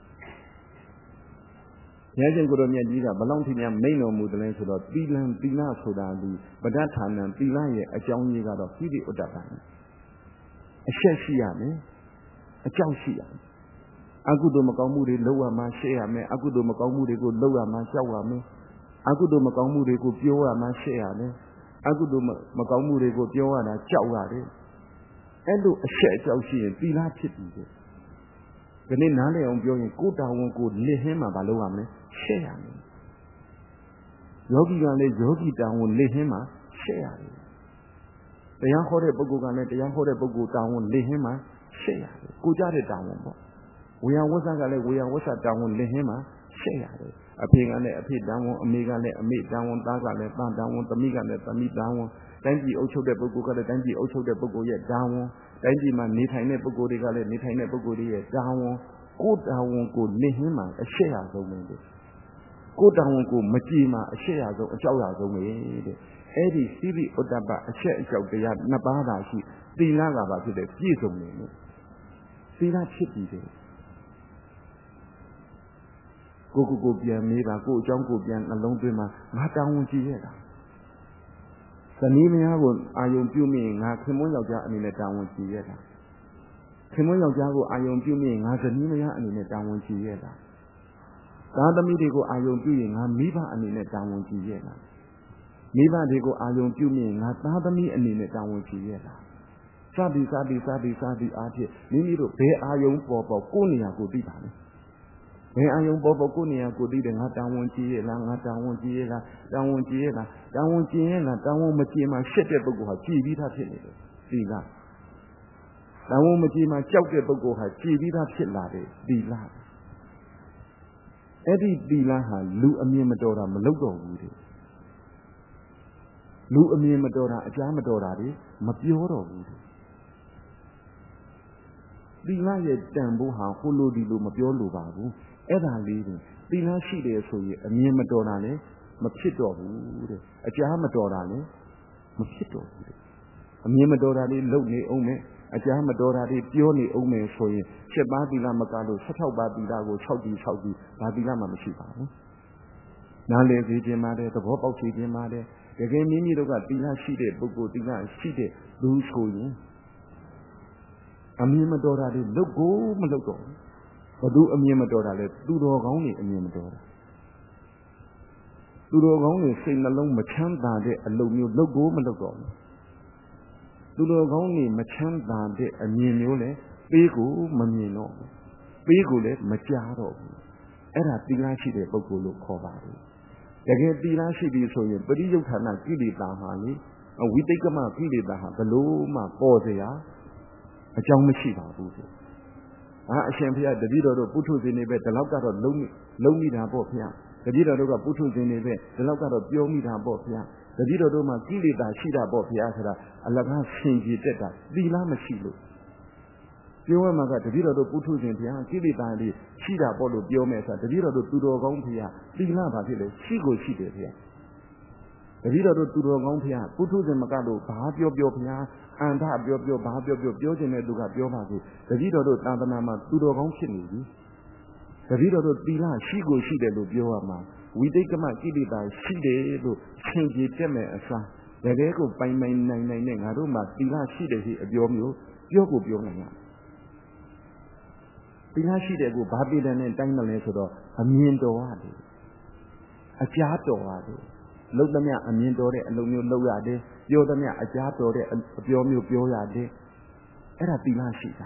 ရဲရှင်ကိုတော်မြတ်ကြီးကဘလောင်းထိများမိန်တော်မူတယ်လဲဆိုတော့သီလံသီလဆိုတာဒီပဋ္ဌာနံသီလရဲ့အကြောင်းကြီးကတော့ဟိရိဥဒ္ဒပံအရှက်ရှိရမယ်အကြောက်ရှိရမယ်အကုသိုလ်မကောင်းမှုတွေလုပ်ရမှရှက်ရမယ်အကုသိုလ်မကောင်းမှုတွေကိုလုပ်ရမှကြောက်ရမယ်အကုသိုလ်မကောင်းမှုတွေကိုပြောရမှရှက်ရမယ်အကုသိုလ်မကောင်းမှုတွေကိုပြောရတာကြောက်ရတယ်အဲ့လိုအရှက်အကြောက်ရှိရင်သီလဖြစ်ပြီတဲ့ဒီနေ့နားလည်အောင်ပြောရင်ကိုယ်တာဝန်ကိုလစ်ဟင်းမှာမလုပ်ရမယ်ရှက်ရမယ်ယောဂီကလည်းယောဂီတာဝန်လစ်ဟင်းမှာရှက်ရတယ်တရားဟောတဲ့ပုဂ္ဂိုလ်ကလည်းတရားဟောတဲ့ပုဂ္ဂိုလ်တာဝန်လစ်ဟင်းမှာရှက်ရတယ်ကိုကြတဲ့တာဝန်ပေါ့ဝေယဝဆကလည်းဝေယဝဆတာဝန်လစ်ဟင်းမှာရှက်ရတယ်အဖေကလည်းအဖေတာဝန်အမေကလည်းအမေတာဝန်သားကလည်းသားတာဝန်သမီးကလည်းသမီးတာဝန်တိုင်းပြည်အုပ်ချုပ်တဲ့ပုဂ္ဂိုလ်ကလည်းတိုင်းပြည်အုပ်ချုပ်တဲ့ပုဂ္ဂိုလ်ရဲ့တာဝန်တိုင်းပြည်မှာနေထိုင်တဲ့ပုဂ္ဂိုလ်တွေကလည်းနေထိုင်တဲ့ပုဂ္ဂိုလ်တွေရဲ့တာဝန်ကိုတာဝန်ကိုလစ်ဟင်းမှာအရှက်ရဆုံးပဲတဲ့ကိုတာဝန်ကိုမကြည်မှာအရှက်ရဆုံးအကြောက်ရဆုံးပဲတဲ့အဲ့ဒီသီရိဥဒ္ဒပအရှက်အကြောက်တရားနှစ်ပါးသာရှိသီလကပါဖြစ်တဲ့ပြည့်စုံနေလို့သီလဖြစ်ပြီးတယ်ကိုကိုကိုပြန်မေးပါကိုအကြောင်းကိုပြန်နှလုံးသွင်းမှာငါတာဝန်ကြည်ရတာဇနီးမယားကိုအာယုံပြုမိရင်ငါခင်မွန်းယောက်ျားအနေနဲ့တာဝန်ကြည်ရတာခင်မွန်းယောက်ျားကိုအာယုံပြုမိရင်ငါဇနီးမယားအနေနဲ့တာဝန်ကြည်ရတာသားသမီးတွေကိုအာယုံပြုရင်ငါမိဘအနေနဲ့တာဝန်ကြည်ရတာမိဘတွေကိုအာယုံပြုမိရင်ငါသားသမီးအနေနဲ့တာဝန်ကြည်ရတာစာပြီးစာပြီးစာပြီးစာပြီးအားဖြင့်မိမိတို့ဘယ်အာယုံပေါ်ပေါ်ကိုယ်နေရာကိုသိပါလဲဘယ်အာယုံပေါ်ပေါ်ကိုယ်နေရာကိုသိတယ်ငါတောင်းဝန်ကြည့်ရလားငါတောင်းဝန်ကြည့်ရလားတောင်းဝန်ကြည့်ရလားတောင်းဝန်ကြည့်ရလားတောင်းဝန်မကြည့်မှရှက်တဲ့ပုဂ္ဂိုလ်ဟာကြည်ပြီးသားဖြစ်နေတယ်သီလတောင်းဝန်မကြည့်မှကြောက်တဲ့ပုဂ္ဂိုလ်ဟာကြည်ပြီးသားဖြစ်လာတယ်သီလအဲ့ဒီသီလဟာလူအမြင်မတော်တာမလုပ်တော့ဘူးတဲ့လူအမြင်မတော်တာအကြားမတော်တာတွေမပြောတော့ဘူးတဲ့သီလရဲ့တန်ဖိုးဟာဟိုလိုဒီလိုမပြောလိုပါဘူးအဲ့ဒါလေးတင်သီလရှိတယ်ဆိုရင်အမြင်မတော်တာလည်းမဖြစ်တော့ဘူးတဲ့အကြားမတော်တာလည်းမဖြစ်တော့ဘူးတဲ့အမြင်မတော်တာလေးလုပ်နေအောင်မယ်အကြားမတော်တာတွေပြောနေအောင်မယ်ဆိုရင်ရှစ်ပါးသီလမကလို့ဆယ့်၆ပါးသီလကို၆ကြည့်၆ကြည့်ဒါသီလမှမရှိပါဘူးနားလည်စေခြင်းပါတယ်သဘောပေါက်စေခြင်းပါတယ်တကယ်မိမိတို့ကသီလရှိတဲ့ပုဂ္ဂိုလ်သီလရှိတဲ့လူဆိုရင်အမြင်မတော်တာတွေလုပ်ကိုမလုပ်တော့ဘူးဘသူအမြင်မတော်တာလဲသူတော်ကောင်းတွေအမြင်မတော်တာသူတော်ကောင်းတွေစိတ်နှလုံးမချမ်းသာတဲ့အလုပ်မျိုးလုပ်ကိုမလုပ်တော့ဘူးသူတော်ကောင်းတွေမချမ်းသာတဲ့အမြင်မျိုးလဲပေးကိုမမြင်တော့ဘူးပေးကိုလည်းမကြားတော့ဘူးအဲ့ဒါသီလရှိတဲ့ပုဂ္ဂိုလ်လို့ခေါ်ပါတယ်တကယ်သီလရှိပြီဆိုရင်ပရိယုဌာဏကိလေသာဟာလေဝိတိတ်ကမကိလေသာဟာဘလို့မှပေါ်เสียအကြောင်းမရှိပါဘူးဆိုအာအရှင်ဘုရားတပည့်တော်တို့ပုထုဇဉ်တွေပဲဒီလောက်ကတော့လုံးလုံးမိတာပေါ့ဘုရားတပည့်တော်တို့ကပုထုဇဉ်တွေပဲဒီလောက်ကတော့ပြောမိတာပေါ့ဘုရားတပည့်တော်တို့မှာကိလေသာရှိတာပေါ့ဘုရားဆိုတာအလကားဆင်ကြည်တက်တာသီလမရှိလို့ပြောရမှာကတပည့်တော်တို့ပုထုဇဉ်ဘုရားကိလေသာတွေရှိတာပေါ့လို့ပြောမယ်ဆိုတာတပည့်တော်တို့သူတော်ကောင်းဘုရားသီလဘာဖြစ်လဲရှိကိုရှိတယ်ဘုရားတပည့်တော်တို့သူတော်ကောင်းဘုရားပုထုဇဉ်မကလို့ဘာပြောပြောဘုရားအန္တပြောပြောဘာပြောပြောပြောခြင်းတဲ့သူကပြောပါစေတပည့်တော်တို့သာသနာမှာသူတော်ကောင်းဖြစ်နေပြီတပည့်တော်တို့သီလရှိကိုရှိတယ်လို့ပြောရမှာဝိတိတ်ကမကိလေသာရှိတယ်လို့သင်ကြည်တက်မဲ့အစားတကယ်ကိုပိုင်ပိုင်နိုင်နိုင်နဲ့ငါတို့မှာသီလရှိတယ်ရှိအပြောမျိုးပြောကိုပြောနိုင်ရသီလရှိတယ်ကိုဘာပြည်တယ်နဲ့တိုင်းမလဲဆိုတော့အမြင်တော်ရတယ်အကြားတော်ရတယ်လုံသမျှအမြင်တော်တဲ့အလုပ်မျိုးလုပ်ရတယ်ပြောသမျှအကြားတော်တဲ့အပြောမျိုးပြောရတယ်အဲ့ဒါသီလရှိတာ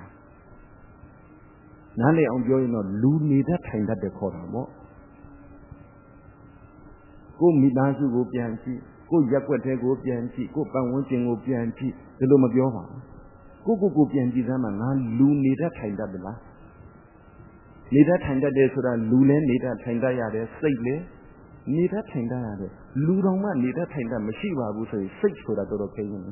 နားလည်အောင်ပြောရင်တော့လူနေတတ်ထိုင်တတ်တယ်ခေါ်တာပေါ့ကိုမိသားစုကိုပြန်ကြည့်ကိုရက်ွက်တဲ့ကိုပြန်ကြည့်ကိုပတ်ဝန်းကျင်ကိုပြန်ကြည့်ဒီလိုမပြောပါဘူးကိုကိုကိုပြန်ကြည့်စမ်းမှငါလူနေတတ်ထိုင်တတ်သလားနေတတ်ထိုင်တတ်တယ်ဆိုတာလူလည်းနေတတ်ထိုင်တတ်ရတယ်စိတ်လည်းနေတတ်ထိုင်တတ်ရတယ်လူတော်မှနေတတ်ထိုင်တတ်မရှိပါဘူးဆိုရင်စိတ်ဆိုတာတော်တော်ခဲရင်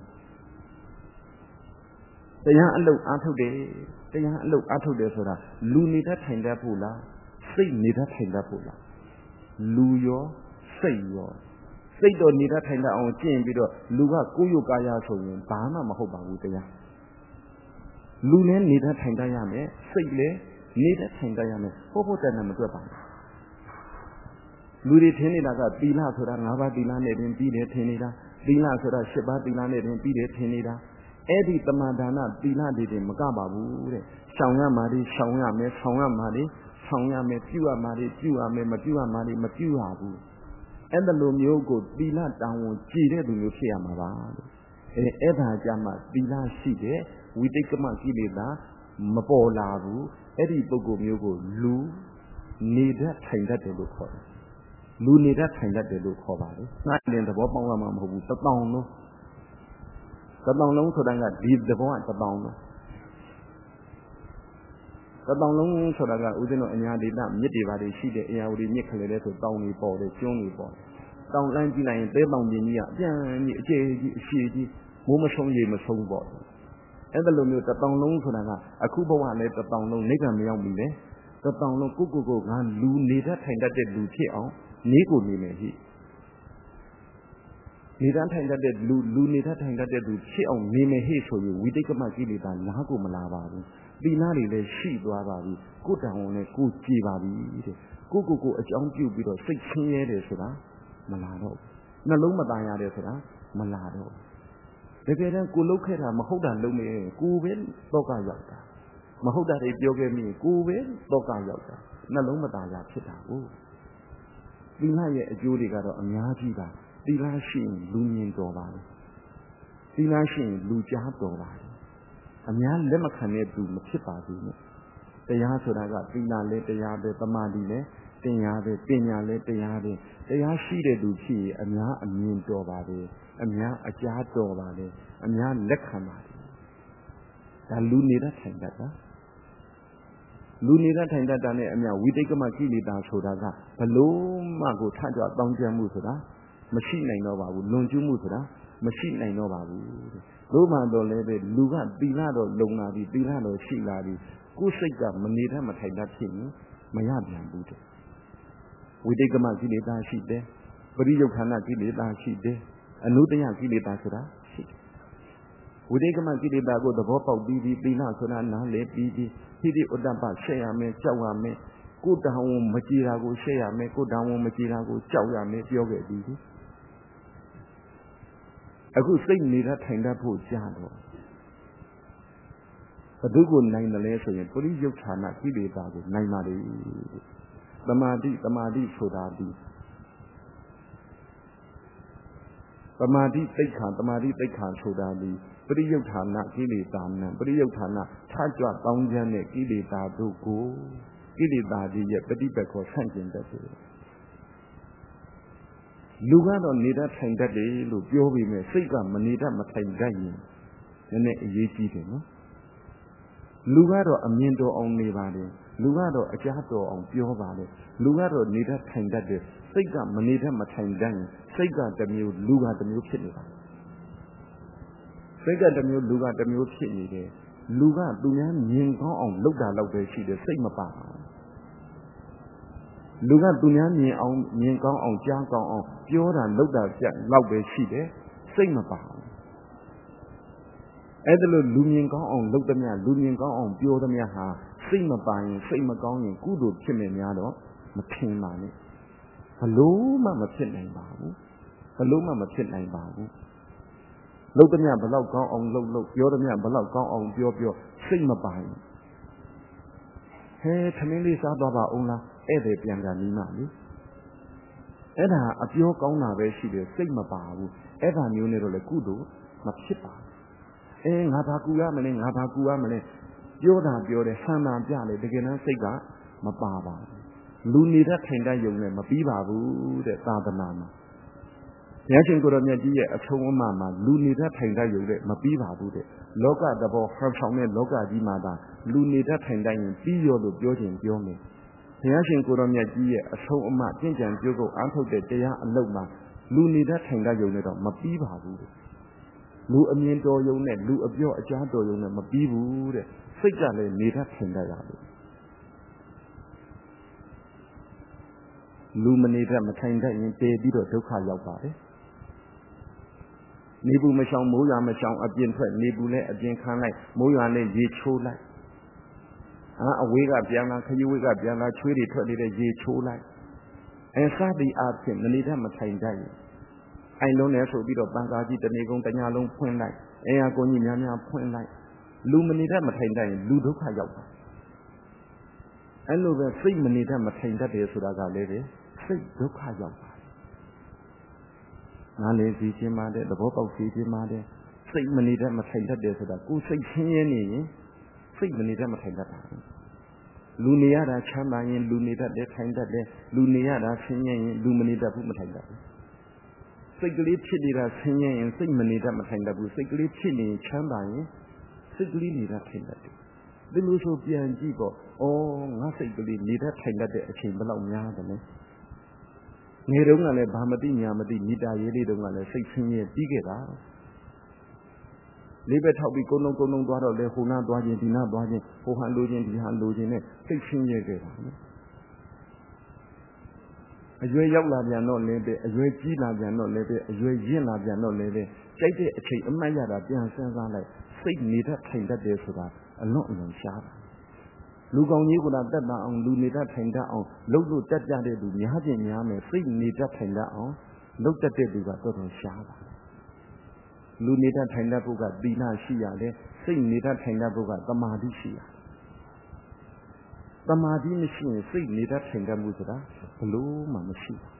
တရားအလုပ်အားထုတ်တယ်တရားအလုပ်အားထုတ်တယ်ဆိုတာလူနေတတ်ထိုင်တတ်ဖို့လားစိတ်နေတတ်ထိုင်တတ်ဖို့လားလူရောစိတ်ရောစိတ်တော်နေတတ်ထိုင်တတ်အောင်ကျင့်ပြီးတော့လူကကိုယ်ယုတ်ကာယဆိုရင်ဘာမှမဟုတ်ပါဘူးတရားလူလည်းနေတတ်ထိုင်တတ်ရမယ်စိတ်လည်းနေတတ်ထိုင်တတ်ရမယ်ဖို့ဖို့တန်တယ်မတွက်ပါဘူးလူတွေထင်နေတာကသီလဆိုတာ၅ပါးသီလနဲ့တင်ပြီးတယ်ထင်နေတာသီလဆိုတာ၈ပါးသီလနဲ့တင်ပြီးတယ်ထင်နေတာအဲ့ဒီတမန်ဒါနသီလတွေတင်မကပါဘူးတဲ့ရှောင်ရမှာတွေရှောင်ရမယ်ဆောင်ရမှာတွေဆောင်ရမယ်ပြုရမှာတွေပြုရမယ်မပြုရမှာတွေမပြုရဘူးအဲ့ဒါလိုမျိုးကိုသီလတောင်းဝန်ကြည်တဲ့သူမျိုးဖြစ်ရမှာပါလို့အဲအဲ့ဒါကြမှာသီလရှိတဲ့ဝိတိတ်ကမကိလေသာမပေါ်လာဘူးအဲ့ဒီပုဂ္ဂိုလ်မျိုးကိုလူနေတတ်ထိုင်တတ်တယ်လို့ခေါ်တယ်လူနေတတ်ထိုင်တတ်တယ်လို့ခေါ်ပါတယ်။ငါလည်းသဘောပေါက်လာမှာမဟုတ်ဘူး။တစ်တောင်လုံးတစ်တောင်လုံးဆိုတာကဒီသဘောကတစ်တောင်လုံးတစ်တောင်လုံးဆိုတာကဦးဇင်းတို့အညာဒေသမြစ်တွေပါတွေရှိတဲ့အေယာဝတီမြစ်ခလေတဲ့ဆိုတောင်တွေပေါ်တယ်ကျွန်းတွေပေါ်တောင်လန်းကြည့်လိုက်ရင်သဲတောင်ပြင်းကြီးကအပြန်ကြီးအကျယ်ကြီးအရှည်ကြီးမိုးမဆုံးရေမဆုံးပေါ့။အဲ့ဒါလိုမျိုးတစ်တောင်လုံးဆိုတာကအခုဘဝလည်းတစ်တောင်လုံးနိဗ္ဗာန်မရောက်ပြီလေ။တစ်တောင်လုံးကိုကိုကိုကလူနေတတ်ထိုင်တတ်တဲ့လူဖြစ်အောင်နေကိုနေမယ်ဟိနေတတ်ထိုင်တတ်တဲ့လူလူနေတတ်ထိုင်တတ်တဲ့လူဖြစ်အောင်နေမယ်ဟိဆိုရင်ဝိတိတ်ကမကိလေသာလားကိုမလာပါဘူးသီလတွေလည်းရှိသွားပါပြီကိုယ်တန်ဝန်နဲ့ကိုယ်ကြည်ပါပြီတဲ့ကိုကိုကိုအကြောင်းပြုပြီးတော့စိတ်ချင်းရဲတယ်ဆိုတာမလာတော့ဘူးနှလုံးမသားရတယ်ဆိုတာမလာတော့တကယ်တမ်းကိုလုတ်ခဲ့တာမဟုတ်တာလုံးမယ်ကိုပဲတော့ကရောက်တာမဟုတ်တာတွေပြောခဲ့မိကိုပဲတော့ကရောက်တာနှလုံးမသားရဖြစ်တာကိုသီလရဲ့အကျိုးတွေကတော့အများကြီးပါသီလရှိရင်လူမြင်တော်ပါလေသီလရှိရင်လူကြားတော်ပါလေအများလက်မခံတဲ့သူမဖြစ်ပါဘူးနဲ့တရားဆိုတာကသီလလည်းတရားပဲသမာဓိလည်းတရားပဲပညာလည်းတရားပဲတရားရှိတဲ့သူဖြစ်ရင်အများအမြင်တော်ပါပဲအများအကြားတော်ပါလေအများလက်ခံပါလေဒါလူနေတဲ့ထိုင်တတ်တာလူနေတဲ့ထိုင်တတ်တာနဲ့အများဝိတိတ်ကမကိလေသာဆိုတာကဘလို့မှကိုထကြွတောင်းကြမှုဆိုတာမရှိနိုင်တော့ပါဘူးလွန်ကျူးမှုဆိုတာမရှိနိုင်တော့ပါဘူးလို့မှတော့လည်းပဲလူကသီလတော့လုံလာပြီသီလတော့ရှိလာပြီကိုယ်စိတ်ကမနေတတ်မထိုင်တတ်ဖြစ်ရင်မရပြန်ဘူးတဲ့ဝိတိတ်ကမကိလေသာရှိတယ်ပရိယုဌာဏကိလေသာရှိတယ်အနုတ္တယကိလေသာဆိုတာရှိတယ်ဝိတိတ်ကမကိလေသာကိုသဘောပေါက်ပြီးပြီးသီလဆိုတာနားလည်ပြီးပြီးဟိတိဥတ္တပဆက်ရမယ်ကြောက်ရမယ်ကိုယ်တံဝန်မကြည်တာကိုဆက်ရမယ်ကိုယ်တံဝန်မကြည်တာကိုကြောက်ရမယ်ပြောခဲ့ပြီးပြီအခုစိတ်နေတဲ့ထိုင်တတ်ဖို့ကြားတော့ဘဒုကိုနိုင်တယ်လဲဆိုရင်ပရိယုဌာဏကိလေသာကိုနိုင်ပါလေသမာဓိသမာဓိဆိုတာဒီသမာဓိသိက္ခာသမာဓိသိက္ခာဆိုတာဒီပရိယုဌာဏကိလေသာနံပရိယုဌာဏထကြွတောင်းကျမ်းတဲ့ကိလေသာတို့ကိုကိလေသာကြီးရဲ့ပฏิပတ်ကိုဆန့်ကျင်တတ်တယ်လူကတော့နေတတ်ထိုင်တတ်တယ်လို့ပြောပြီးမြဲစိတ်ကမနေတတ်မထိုင်တတ်ရင်နည်းနည်းအရေးကြီးတယ်နော်လူကတော့အမြင်တော်အောင်နေပါတယ်လူကတော့အကြားတော်အောင်ပြောပါတယ်လူကတော့နေတတ်ထိုင်တတ်တယ်စိတ်ကမနေတတ်မထိုင်တတ်ရင်စိတ်ကတစ်မျိုးလူကတစ်မျိုးဖြစ်နေတာစိတ်ကတစ်မျိုးလူကတစ်မျိုးဖြစ်နေတယ်လူကသူများမြင်ကောင်းအောင်လုပ်တာတော့ပဲရှိတယ်စိတ်မပါဘူးလူကသူများမြင်အောင်မြင်ကောင်းအောင်ကြားကောင်းအောင်ပြောတာလုပ်တာကြက်လောက်ပဲရှိတယ်စိတ်မပါဘူးအဲ့ဒါလို့လူမြင်ကောင်းအောင်လုပ်သမျှလူမြင်ကောင်းအောင်ပြောသမျှဟာစိတ်မပါရင်စိတ်မကောင်းရင်ကုသိုလ်ဖြစ်နေများတော့မထင်ပါနဲ့ဘလို့မှမဖြစ်နိုင်ပါဘူးဘလို့မှမဖြစ်နိုင်ပါဘူးလုပ်သမျှဘလောက်ကောင်းအောင်လုပ်လုပ်ပြောသမျှဘလောက်ကောင်းအောင်ပြောပြောစိတ်မပါရင်ဟဲထမင်းလေးစားသွားပါအောင်လားဧည့်သည်ပြန်ကြနီးမှလေအဲ့ဒါအပြောကောင်းတာပဲရှိတယ်စိတ်မပါဘူးအဲ့ဒါမျိုးနဲ့တော့လေကုသိုလ်မဖြစ်ပါဘူးအဲငါဘာကူရမလဲငါဘာကူရမလဲပြောတာပြောတယ်ဆန္ဒပြတယ်တကယ်တမ်းစိတ်ကမပါပါဘူးလူနေတတ်ထိုင်တတ်ယုံနဲ့မပြီးပါဘူးတဲ့သာသနာမှာဘုရားရှင်ကိုယ်တော်မြတ်ကြီးရဲ့အထုံးအမမှာလူနေတတ်ထိုင်တတ်ယုံနဲ့မပြီးပါဘူးတဲ့လောကတဘောဟောဆောင်တဲ့လောကကြီးမှာသာလူနေတတ်ထိုင်တတ်ရင်ပြီးရောလို့ပြောခြင်းပြောမယ်ဘုရားရှင်ကိုယ်တော်မြတ်ကြီးရဲ့အထုံးအမကျင့်ကြံကြိုးကုပ်အားထုတ်တဲ့တရားအလုပ်မှာလူနေတတ်ထိုင်တတ်ယုံနဲ့တော့မပြီးပါဘူးတဲ့လူအမြင်တော်ယုံနဲ့လူအပြောအကြားတော်ယုံနဲ့မပြီးဘူးတဲ့စိတ်ကလည်းနေတတ်ထိုင်တတ်ရတယ်လူမနေတတ်မထိုင်တတ်ရင်တည်ပြီးတော့ဒုက္ခရောက်ပါတယ်နေဘူးမရှောင်မိုးရွာမရှောင်အပြင်ထွက်နေဘူးလည်းအပြင်ခံလိုက်မိုးရွာလည်းရေချိုးလိုက်အာအဝေးကပြန်လာခရီးဝေးကပြန်လာချွေးတွေထွက်နေတဲ့ရေချိုးလိုက်အဲစသည်အားဖြင့်မနေတတ်မထိုင်တတ်ရင်အိုင်လုံးနဲ့ဆိုပြီးတော့ပန်းကားကြီးတနေကုန်တညာလုံးဖွင့်လိုက်အဲဟာကိုကြီးများများဖွင့်လိုက်လူမနေတတ်မထိုင်တတ်ရင်လူဒုက္ခရောက်တာအဲ့လိုပဲစိတ်မနေတတ်မထိုင်တတ်တယ်ဆိုတာကလည်းပဲစိတ်ဒုက္ခရောက်တာနားလည်စီခြင်းပါတဲ့သဘောပေါက်စီခြင်းပါတဲ့စိတ်မနေတတ်မထိုင်တတ်တယ်ဆိုတာကိုယ်စိတ်ချင်းရဲနေရင်စိတ်မနေတတ်မထိုင်တတ်တာလူနေရတာချမ်းသာရင်လူနေတတ်တယ်ထိုင်တတ်တယ်လူနေရတာဆင်းရဲရင်လူမနေတတ်ဘူးမထိုင်တတ်ဘူးစိတ်ကလေးဖြစ်နေတာဆင်းရဲရင်စိတ်မနေတတ်မထိုင်တတ်ဘူးစိတ်ကလေးဖြစ်နေချမ်းသာရင်စိတ်ကလေးနေတတ်ထိုင်တတ်တယ်ဒီလိုဆိုပြန်ကြည့်ပေါ့ဩငါစိတ်ကလေးနေတတ်ထိုင်တတ်တဲ့အချိန်ဘယ်လောက်များတယ်လဲငယ်တုန်းကလည်းဘာမသိညာမသိမိတာရေးလေးတုန်းကလည်းစိတ်ဆင်းရဲပြီးခဲ့တာလေးဘက်ထောက်ပြီးကုန်းလုံးကုန်းလုံးသွားတော့လေဟိုနာသွားခြင်းဒီနာသွားခြင်းဟိုဟန်လိုခြင်းဒီဟန်လိုခြင်းနဲ့စိတ်ဆင်းရဲခဲ့တာနော်အရွယ်ရောက်လာပြန်တော့လည်းပဲအရွယ်ကြီးလာပြန်တော့လည်းပဲအရွယ်ရင့်လာပြန်တော့လည်းပဲကြိုက်တဲ့အချိန်အမှတ်ရတာပြန်စဉ်းစားလိုက်စိတ်နေတတ်ထိုင်တတ်တယ်ဆိုတာအလွန်အလွန်ရှားတာလူကောင်းကြီးကတက်တာအောင်လူနေတတ်ထိုင်တတ်အောင်လှုပ်လို့တက်ကြတဲ့သူများချင်းများမယ်စိတ်နေတတ်ထိုင်တတ်အောင်လှုပ်တတ်တဲ့သူကတော်တော်ရှားပါလူနေတတ်ထိုင်တတ်ဖို့ကသီလရှိရတယ်စိတ်နေတတ်ထိုင်တတ်ဖို့ကသမာဓိရှိရတယ်သမာဓိမရှိရင်စိတ်နေတတ်ထိုင်တတ်မှုဆိုတာဘလို့မှမရှိဘူး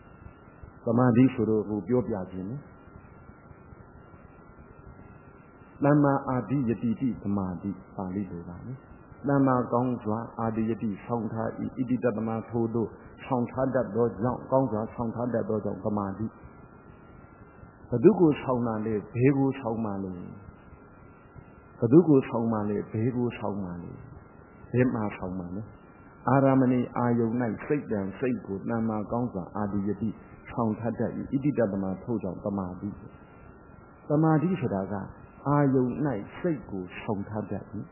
သမာဓိဆိုတော့ကိုပြောပြခြင်းသမ္မာအာတိယတိတိသမာဓိပါဠိလိုပါလေသမ္မာကောင်းစွာအာတိယတိဆောင်ထားဤဣတိတတမထို့သို့ဆောင်ထားတတ်သောကြောင့်ကောင်းစွာဆောင်ထားတတ်သောကြောင့်သမာဓိဘဒုကိုဆောင်တာလေဘေးကိုဆောင်ပါလေဘဒုကိုဆောင်ပါလေဘေးကိုဆောင်ပါလေဘယ်မှာဆောင်ပါလဲအာရမဏိအာယုန်၌စိတ်တံစိတ်ကိုသမ္မာကောင်းစွာအာတိယတိဆောင်ထားတတ်ဤဣတိတတမထို့ကြောင့်သမာဓိသမာဓိဆိုတာကအာယုန်၌စိတ်ကိုဆောင်ထားတတ်၏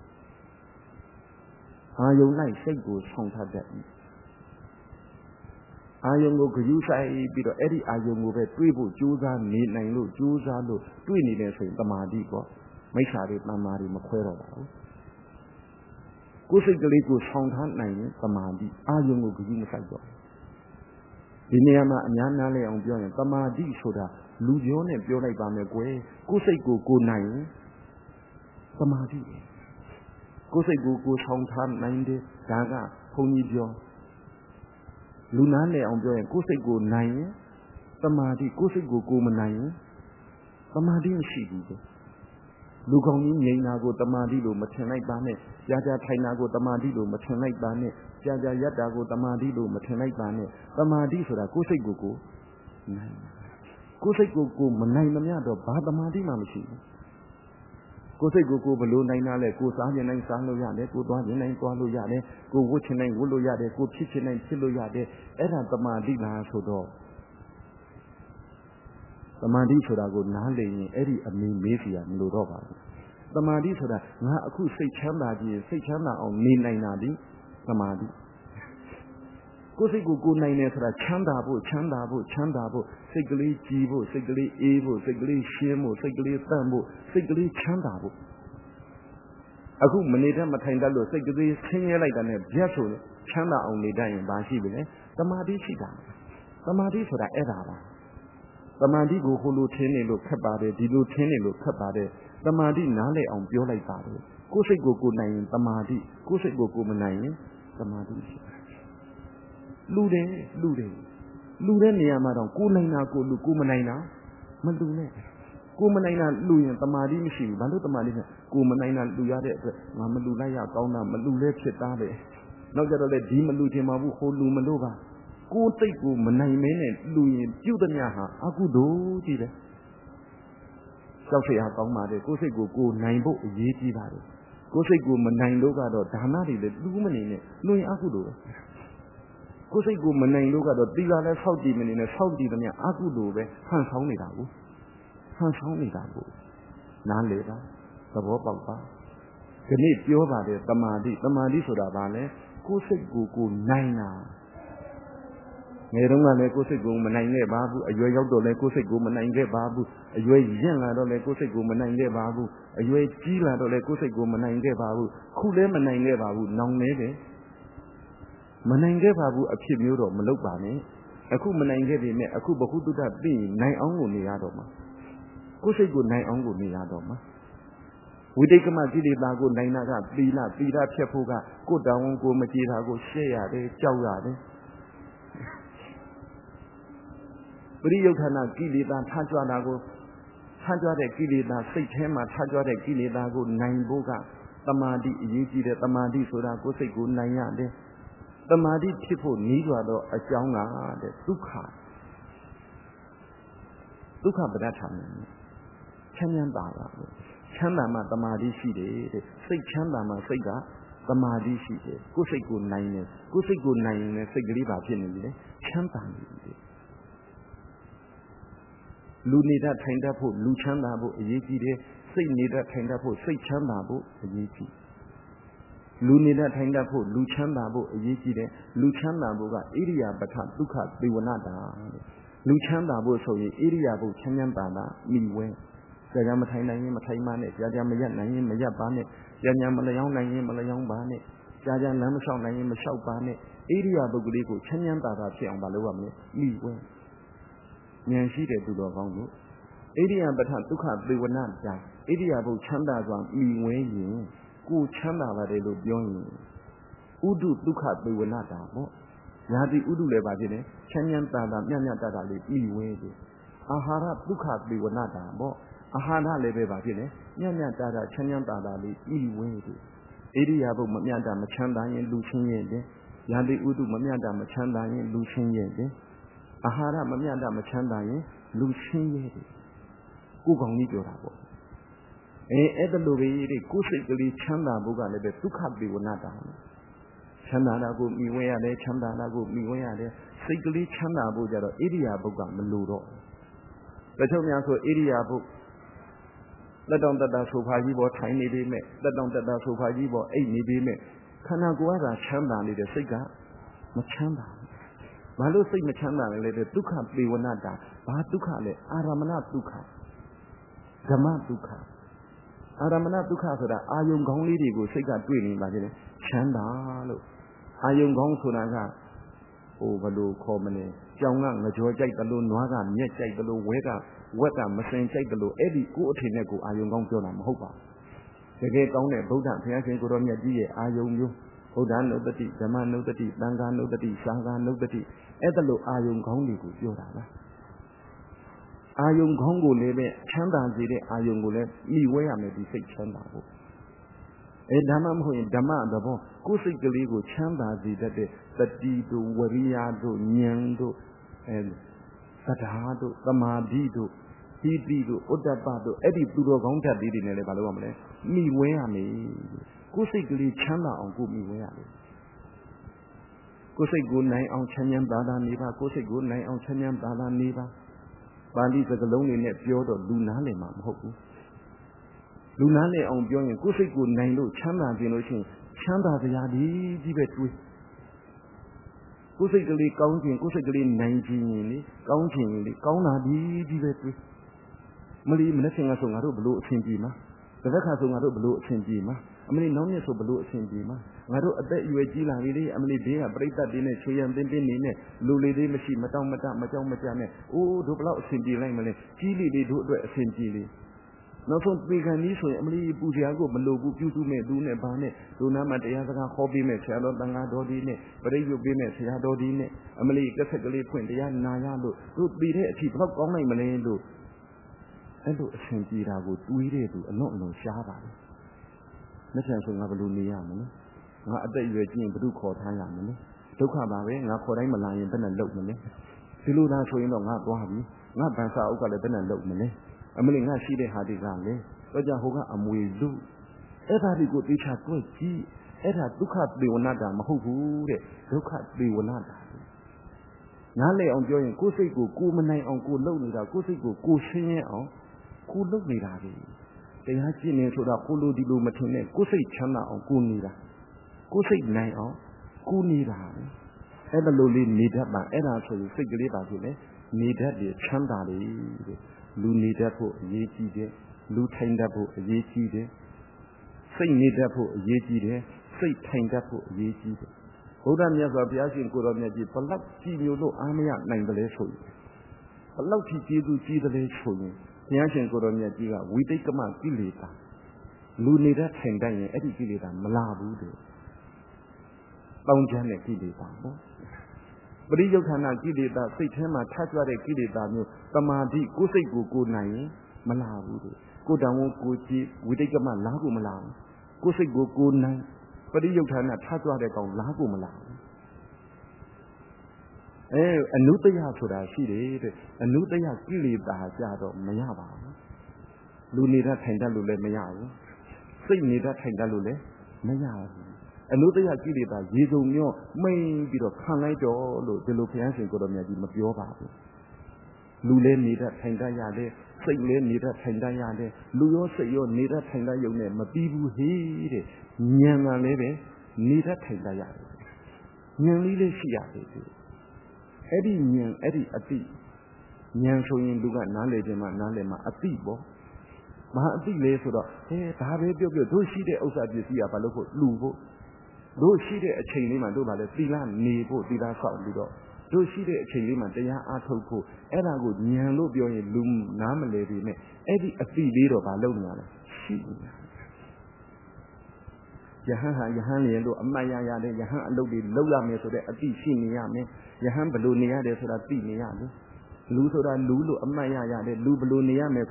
အာယုန်၌စိတ်ကိုဆောင်ထားတတ်၏အာယုန်ကိုဂရုစိုက်ပြီးတော့အဲ့ဒီအာယုန်ကိုပဲတွေးဖို့ကြိုးစားနေနိုင်လို့ကြိုးစားလို့တွေးနေတဲ့ဆိုရင်သမာဓိပေါ့မိစ္ဆာတွေတမ္မာတွေမခွဲတော့ပါဘူးကိုယ်စိတ်ကလေးကိုဆောင်ထားနိုင်ရင်သမာဓိအာယုန်ကိုဂရုမစိုက်တော့ဒီနေရာမှာအများနားလဲအောင်ပြောရင်သမာဓိဆိုတာလူပြောနဲ့ပြောလိုက်ပါမယ်ကွယ်ကိုယ်စိတ်ကိုကိုနိုင်ရင်သမာဓိကိုယ်စိတ်ကိုကိုဆောင်ထားနိုင်တယ်ဒါကဘုန်းကြီးပြောလူနားလဲအောင်ပြောရင်ကိုယ်စိတ်ကိုနိုင်ရင်သမာဓိကိုယ်စိတ်ကိုကိုမနိုင်ရင်သမာဓိမရှိဘူးပဲလူကောင်းကြီးငြိမ်တာကိုသမာဓိလို့မထင်လိုက်ပါနဲ့ကြာကြာထိုင်တာကိုသမာဓိလို့မထင်လိုက်ပါနဲ့ကြာကြာရက်တာကိုသမာဓိလို့မထင်လိုက်ပါနဲ့သမာဓိဆိုတာကိုယ်စိတ်ကိုကိုနိုင်ကိုယ်စိတ်ကိုကိုမနိုင်မမြတော့ဘာသမာဓိမှမရှိဘူးကိုယ်စိတ်ကိုကိုဘလို့နိုင်တာလဲကိုစားခြင်းနိုင်စားလို့ရတယ်ကိုသွားခြင်းနိုင်သွားလို့ရတယ်ကိုဝတ်ခြင်းနိုင်ဝတ်လို့ရတယ်ကိုဖြစ်ခြင်းနိုင်ဖြစ်လို့ရတယ်အဲ့ဒါသမာဓိလားဆိုတော့သမာဓိဆိုတာကိုနားလည်ရင်အဲ့ဒီအမင်းမေးစီရမလို့တော့ပါဘူးသမာဓိဆိုတာငါအခုစိတ်ချမ်းသာခြင်းစိတ်ချမ်းသာအောင်နေနိုင်တာဒီသမာဓိကိုယ်စိတ်ကိုကိုနိုင်တယ်ဆိုတာချမ်းသာဖို့ချမ်းသာဖို့ချမ်းသာဖို့စိတ်ကလေးကြည်ဖို့စိတ်ကလေးအေးဖို့စိတ်ကလေးရှင်းဖို့စိတ်ကလေးတန့်ဖို့စိတ်ကလေးချမ်းသာဖို့အခုမနေတတ်မထိုင်တတ်လို့စိတ်ကလေးဆင်းရဲလိုက်တာနဲ့ပြတ်ဆိုချမ်းသာအောင်နေတတ်ရင်ဘာရှိပြီလဲသမာဓိရှိတာသမာဓိဆိုတာအဲ့ဒါပါသမာဓိကိုဟိုလိုထင်းနေလို့ခက်ပါတယ်ဒီလိုထင်းနေလို့ခက်ပါတယ်သမာဓိနားလည်အောင်ပြောလိုက်ပါတယ်ကိုယ်စိတ်ကိုကိုနိုင်ရင်သမာဓိကိုယ်စိတ်ကိုကိုမနိုင်ရင်သမာဓိရှိတယ်လူတယ်လူတယ်လူတဲ့နေရာမှာတော့ကိုနိုင်တာကိုလူကိုမနိုင်တာမလူနဲ့ကိုမနိုင်တာလူရင်သမာဓိမရှိဘူးဘာလို့သမာဓိလဲကိုမနိုင်တာလူရတဲ့အတွက်ငါမလူလိုက်ရကောင်းတာမလူလဲဖြစ်သားပဲနောက်ကြတော့လေဒီမလူချင်ပါဘူးဟိုလူမလို့ပါကိုယ်သိကိုမနိုင်မင်းနဲ့လူရင်ပြုတ်သမျှဟာအကုသိုလ်ကြီးတယ်ကြောက်เสียကောင်းပါတယ်ကိုယ်စိတ်ကိုကိုနိုင်ဖို့အရေးကြီးပါတယ်ကိုယ်စိတ်ကိုမနိုင်လို့ကတော့ဒါနတွေလည်းလူမနေနဲ့လူရင်အကုသိုလ်ပဲကိုယ်စိတ်ကိုမနိုင်လို့ကတော့တီလာလည်းဆောက်တည်မနေနဲ့ဆောက်တည်သမျှအကုသိုလ်ပဲဟန်ဆောင်နေတာကိုဟန်ဆောင်နေတာကိုနားလေပါသဘောပေါက်ပါဒီနေ့ပြောပါတယ်တမာတိတမာတိဆိုတာဘာလဲကိုယ်စိတ်ကိုကိုနိုင်တာငယ်တုန်းကလည်းကိုယ်စိတ်ကိုမနိုင်ခဲ့ပါဘူးအရွယ်ရောက်တော့လည်းကိုယ်စိတ်ကိုမနိုင်ခဲ့ပါဘူးအရွယ်ရင့်လာတော့လည်းကိုယ်စိတ်ကိုမနိုင်ခဲ့ပါဘူးအရွယ်ကြီးလာတော့လည်းကိုယ်စိတ်ကိုမနိုင်ခဲ့ပါဘူးခုလည်းမနိုင်ခဲ့ပါဘူးနောင်နေတယ်မနိုင်ခဲ့ပါဘူးအဖြစ်မျိုးတော့မလုပ်ပါနဲ့အခုမနိုင်ခဲ့ပြီနဲ့အခုဘ ഹു တုဒ္ဒသိရင်နိုင်အောင်ကိုနေရတော့မှာကိုယ်စိတ်ကိုနိုင်အောင်ကိုနေရတော့မှာဝိတိတ်ကမကိလေသာကိုနိုင်တာကသီလသီလဖြတ်ဖို့ကကိုယ်တောင်းကိုမကြည်တာကိုရှက်ရတယ်ကြောက်ရတယ်ပရိယုဌာဏကိလေသာထားကြွတာကိုထားကြွတဲ့ကိလေသာစိတ်ထဲမှာထားကြွတဲ့ကိလေသာကိုနိုင်ဖို့ကတမာတိအရေးကြီးတယ်တမာတိဆိုတာကိုယ်စိတ်ကိုနိုင်ရတယ်တမာတိဖြစ်ဖို့နီးကြတော့အကြောင်းကတဲ့ဒုက္ခဒုက္ခပဒဋ္ဌာန်ချမ်းချမ်းသာတာချမ်းသာမှတမာတိရှိတယ်တဲ့စိတ်ချမ်းသာမှစိတ်ကတမာတိရှိတယ်ကိုယ်စိတ်ကိုနိုင်တယ်ကိုယ်စိတ်ကိုနိုင်ရင်လည်းစိတ်ကလေးပါဖြစ်နေပြီလေချမ်းသာနေပြီလူနေတတ်ထိုင်တတ်ဖို့လူချမ်းသာဖို့အရေးကြီးတယ်စိတ်နေတတ်ထိုင်တတ်ဖို့စိတ်ချမ်းသာဖို့အရေးကြီးလူနေတတ်ထိုင်တတ်ဖို့လူချမ်းသာဖို့အရေးကြီးတယ်လူချမ်းသာဖို့ကဣရိယာပဋ္ဌဒုက္ခသေဝနာတာလူချမ်းသာဖို့ဆိုရင်ဣရိယာပုချမ်းချမ်းသာတာမိဝဲကြာကြာမထိုင်နိုင်ရင်မထိုင်ပါနဲ့ကြာကြာမရက်နိုင်ရင်မရက်ပါနဲ့ကြာကြာမလျောင်းနိုင်ရင်မလျောင်းပါနဲ့ကြာကြာလမ်းမလျှောက်နိုင်ရင်မလျှောက်ပါနဲ့ဣရိယာပုကလေးကိုချမ်းချမ်းသာသာဖြစ်အောင်မလုပ်ရမလဲမိဝဲဉာဏ်ရှိတဲ့သူတော်ကောင်းတို့ဣရိယာပဋ္ဌဒုက္ခသေဝနာတာဣရိယာပုချမ်းသာစွာမိဝဲရင်ကိုချမ်းသာပါတယ်လို့ပြောရင်ဥဒုဒုက္ခသေဝနာတာပေါ့ညာတိဥဒုလည်းပါဖြစ်တယ်ချမ်းချမ်းသာသာမြတ်မြတ်တာတာလေးမိဝဲတယ်အာဟာရဒုက္ခသေဝနာတာပေါ့အာဟာရလည်းပဲပါဖြစ်တယ်ညံ့ညံ့တာတာချမ်းချမ်းသာသာလေးဤဝဲတယ်ဣရိယာပုမမြတ်တာမချမ်းသာရင်လူချင်းရဲ့တယ်ယာတိဥတုမမြတ်တာမချမ်းသာရင်လူချင်းရဲ့တယ်အာဟာရမမြတ်တာမချမ်းသာရင်လူချင်းရဲ့တယ်ကိုယ်ကောင်းကြီးပြောတာပေါ့အဲအဲ့ဒါလိုပဲဒီကိုယ်စိတ်ကလေးချမ်းသာဖို့ကလည်းပဲဒုက္ခပေဝနာတာချမ်းသာတာကိုမိဝဲရတယ်ချမ်းသာတာကိုမိဝဲရတယ်စိတ်ကလေးချမ်းသာဖို့ကြတော့ဣရိယာပုကမလိုတော့တချို့များဆိုဣရိယာပုလက်တောင်တတဆိုဖာကြီးပေါ်ထိုင်နေပေမဲ့လက်တောင်တတဆိုဖာကြီးပေါ်အိတ်နေပေမဲ့ခန္ဓာကိုယ်ကချမ်းသာနေတဲ့စိတ်ကမချမ်းသာဘာလို့စိတ်မချမ်းသာလဲလဲဒုက္ခပေဝနာတာဘာဒုက္ခလဲအာရမဏဒုက္ခဓမ္မဒုက္ခအာရမဏဒုက္ခဆိုတာအာယုံကောင်းလေးတွေကိုစိတ်ကတွေ့နေပါကြတယ်ချမ်းသာလို့အာယုံကောင်းဆိုတာကဟိုဘလို့ခေါ်မလဲကြောင်ကငကြောကြိုက်တယ်လို့နွားကမြက်ကြိုက်တယ်လို့ဝဲကဝက်ကမစင်ကြိုက်တယ်လို့အဲ့ဒီကိုယ်အထင်နဲ့ကိုအာယုံကောင်းပြောတာမဟုတ်ပါဘူးတကယ်ကောင်းတဲ့ဗုဒ္ဓဘုရားရှင်ကိုရောမြတ်ကြီးရဲ့အာယုံမျိုးဗုဒ္ဓနုတ္တိဓမ္မနုတ္တိသံဃာနုတ္တိသံဃာနုတ္တိအဲ့ဒါလို့အာယုံကောင်းတွေကိုပြောတာပါအာယုံကောင်းကိုလည်းပဲချမ်းသာစေတဲ့အာယုံကိုလည်းမိဝဲရမယ်ဒီစိတ်ချမ်းသာဖို့အဲဓမ္မမဟုတ်ရင်ဓမ္မသဘောကိုယ်စိတ်ကလေးကိုချမ်းသာစေတတ်တဲ့တတိတို့ဝရိယတို့ဉာဏ်တို့အဲသဒ္ဓါတို့သမာဓိတို့ဟိတိတို့ဥဒ္ဒပတို့အဲ့ဒီသူတော်ကောင်းဓာတ်လေးတွေနဲ့လည်းမလုပ်ရမလဲမိဝဲရမယ်ကိုယ်စိတ်ကလေးချမ်းသာအောင်ကိုမိဝဲရမယ်ကိုယ်စိတ်ကိုနိုင်အောင်ချမ်းချမ်းသာသာနေပါကိုယ်စိတ်ကိုနိုင်အောင်ချမ်းချမ်းသာသာနေပါပါဠိစကားလုံးတွေနဲ့ပြောတော့လူနားလည်မှာမဟုတ်ဘူးလူနားလည်အောင်ပြောရင်ကိုယ်စိတ်ကိုနိုင်လို့ချမ်းသာခြင်းလို့ရှိရင်ချမ်းသာစရာကြီးကြီးပဲတွေးကိုယ်စိတ်ကလေးကောင်းခြင်းကိုယ်စိတ်ကလေးနိုင်ခြင်းရင်လေကောင်းခြင်းရင်လေကောင်းတာကြီးကြီးပဲတွေးမလီမနေ့ကဆိုငါတို့ဘလို့အဆင်ပြေမှာတစ်ခါဆိုငါတို့ဘလို့အဆင်ပြေမှာအမလီနောက်နေ့ဆိုဘလို့အဆင်ပြေမှာငါတို့အသက်အရွယ်ကြီးလာပြီလေအမလီဘေးကပြိတ္တတွေနဲ့ချွေရန်တင်းတင်းနေနဲ့လူလေးလေးမရှိမတောင့်မတမကြောက်မကြနဲ့အိုးတို့ဘလောက်အဆင်ပြေလိုက်မလဲကြီးလေးလေးတို့အတွက်အဆင်ပြေလေနောက်ဆုံးပေခံကြီးဆိုရင်အမလီပူစရာကိုမလိုဘူးပြုစုမဲ့သူနဲ့ဘာနဲ့ဒုနာမတရားစကားဟောပေးမဲ့ဆရာတော်တန်ဃာတော်ဒီနဲ့ပရိယုတ်ပေးမဲ့ဆရာတော်ဒီနဲ့အမလီကက်ဆက်ကလေးဖွင့်တရားနာရလို့တို့ပြီးတဲ့အထိဘလောက်ကောင်းနိုင်မလဲလို့အဲ့လိုအဆင်ပြေတာကိုတွေးတဲ့သူအလွန်အလွန်ရှားပါလေလက်ချံဆိုငါဘယ်လိုနေရမလဲငါအသက်အရွယ်ကြီးရင်ဘယ်သူခေါ်ထားရမလဲဒုက္ခပါပဲငါခေါ်တိုင်းမလာရင်ဘယ်နဲ့လုပ်မလဲဒီလိုလားဆိုရင်တော့ငါသွားပြီငါဗန်စာအုပ်ကလည်းဘယ်နဲ့လုပ်မလဲအမလီငါရှိတဲ့ဟာတွေကလည်းတော့ကြဟိုကအမွေလူအဲ့ဒါတွေကိုသိချတွေ့ကြည့်အဲ့ဒါဒုက္ခပေဝနာတာမဟုတ်ဘူးတဲ့ဒုက္ခပေဝနာတာနားလည်အောင်ပြောရင်ကိုယ်စိတ်ကိုကိုယ်မနိုင်အောင်ကိုယ်လုပ်နေတာကိုယ်စိတ်ကိုကိုယ်ရှင်းရအောင်ကိုယ်လုပ်နေတာလေတရားကျင့်နေဆိုတာကိုလိုဒီလိုမထင်နဲ့ကိုယ်စိတ်ချမ်းသာအောင်ကိုယ်နေတာကိုယ်စိတ်နိုင်အောင်ကိုယ်နေတာအဲ့ဒါလိုလေးနေတတ်ပါအဲ့ဒါဆိုရင်စိတ်ကလေးပါဖြစ်လေနေတတ်တယ်ချမ်းသာတယ်တဲ့လူနေတတ်ဖို့အရေးကြီးတယ်လူထိုင်တတ်ဖို့အရေးကြီးတယ်စိတ်နေတတ်ဖို့အရေးကြီးတယ်စိတ်ထိုင်တတ်ဖို့အရေးကြီးတယ်ဘုရားမြတ်စွာဘုရားရှင်ကိုတော်မြတ်ကြီးဘလောက်ကြည်ညိုလို့အားမရနိုင်တယ်လဲဆိုရင်ဘလောက်ကြည်ကျေးဇူးကြီးတယ်လဲဆိုရင်ဘုရားရှင်ကိုတော်မြတ်ကြီးကဝိတိတ်ကမကိလေသာလူနေတတ်ထိုင်တတ်ရင်အဲ့ဒီကိလေသာမလာဘူးတဲ့တောင်းချမ်းတဲ့ကိလေသာပေါ့ပရိယုဌာဏကိလေသာစိတ်ထဲမှာထကြွတဲ့ကိလေသာမျိုးတမာတိကိုယ်စိတ်ကိုကိုယ်နိုင်ရင်မလာဘူးတဲ့ကိုယ်တောင်ကိုကြည်ဝိတိတ်ကမလားကိုမလာဘူးကိုယ်စိတ်ကိုကိုယ်နိုင်ပရိယုဌာဏထကြွတဲ့ကောင်လားကိုမလာဘူးအဲအနုတ္တယဆိုတာရှိတယ်တဲ့အနုတ္တယကိလေသာကြတော့မရပါဘူးလူနေတတ်ထိုင်တတ်လို့လည်းမရဘူးစိတ်နေတတ်ထိုင်တတ်လို့လည်းမရဘူးအနုတ္တယကိလေသာရေစုံမျောမိန်ပြီးတော့ခံလိုက်တော့လို့ဒီလိုဘုရားရှင်ကိုတော်မြတ်ကြီးမပြောပါဘူးလူလည်းနေတတ်ထိုင်တတ်ရတယ်စိတ်လည်းနေတတ်ထိုင်တတ်ရတယ်လူရောစိတ်ရောနေတတ်ထိုင်တတ်ရုံနဲ့မပြီးဘူးဟေးတဲ့ဉာဏ်ကလည်းပဲနေတတ်ထိုင်တတ်ရတယ်ဉာဏ်လေးလေးရှိရတယ်အဲ့ဒီဉာဏ်အဲ့ဒီအတိဉာဏ်ဆိုရင်လူကနားလေခြင်းမှနားလေမှအတိပေါ့မဟာအတိလေဆိုတော့ဟဲဒါပဲပြောပြောတို့ရှိတဲ့ဥစ္စာပစ္စည်းကဘာလို့ဖို့လူဖို့တို့ရှိတဲ့အချိန်လေးမှာတို့ဗာလဲသီလနေဖို့သီလဆောက်ပြီးတော့တို့ရှိတဲ့အချိန်လေးမှာတရားအားထုတ်ဖို့အဲ့ဒါကိုဉာဏ်လို့ပြောရင်လူနားမလဲပြီနဲ့အဲ့ဒီအတိလေးတော့ဗာလုံနေရလဲရှိနေတာယဟန်ဟာယဟန်လေလို့အမှတ်ရရတဲ့ယဟန်အလုပ်တွေလုပ်ရမယ်ဆိုတဲ့အတိရှိနေရမယ်ယဟန်ဘယ်လိုနေရတယ်ဆိုတာသိနေရမယ်လူဆိုတာလူလို့အမှတ်ရရတဲ့လူဘယ်လိုနေရမယ်ဆိုတာ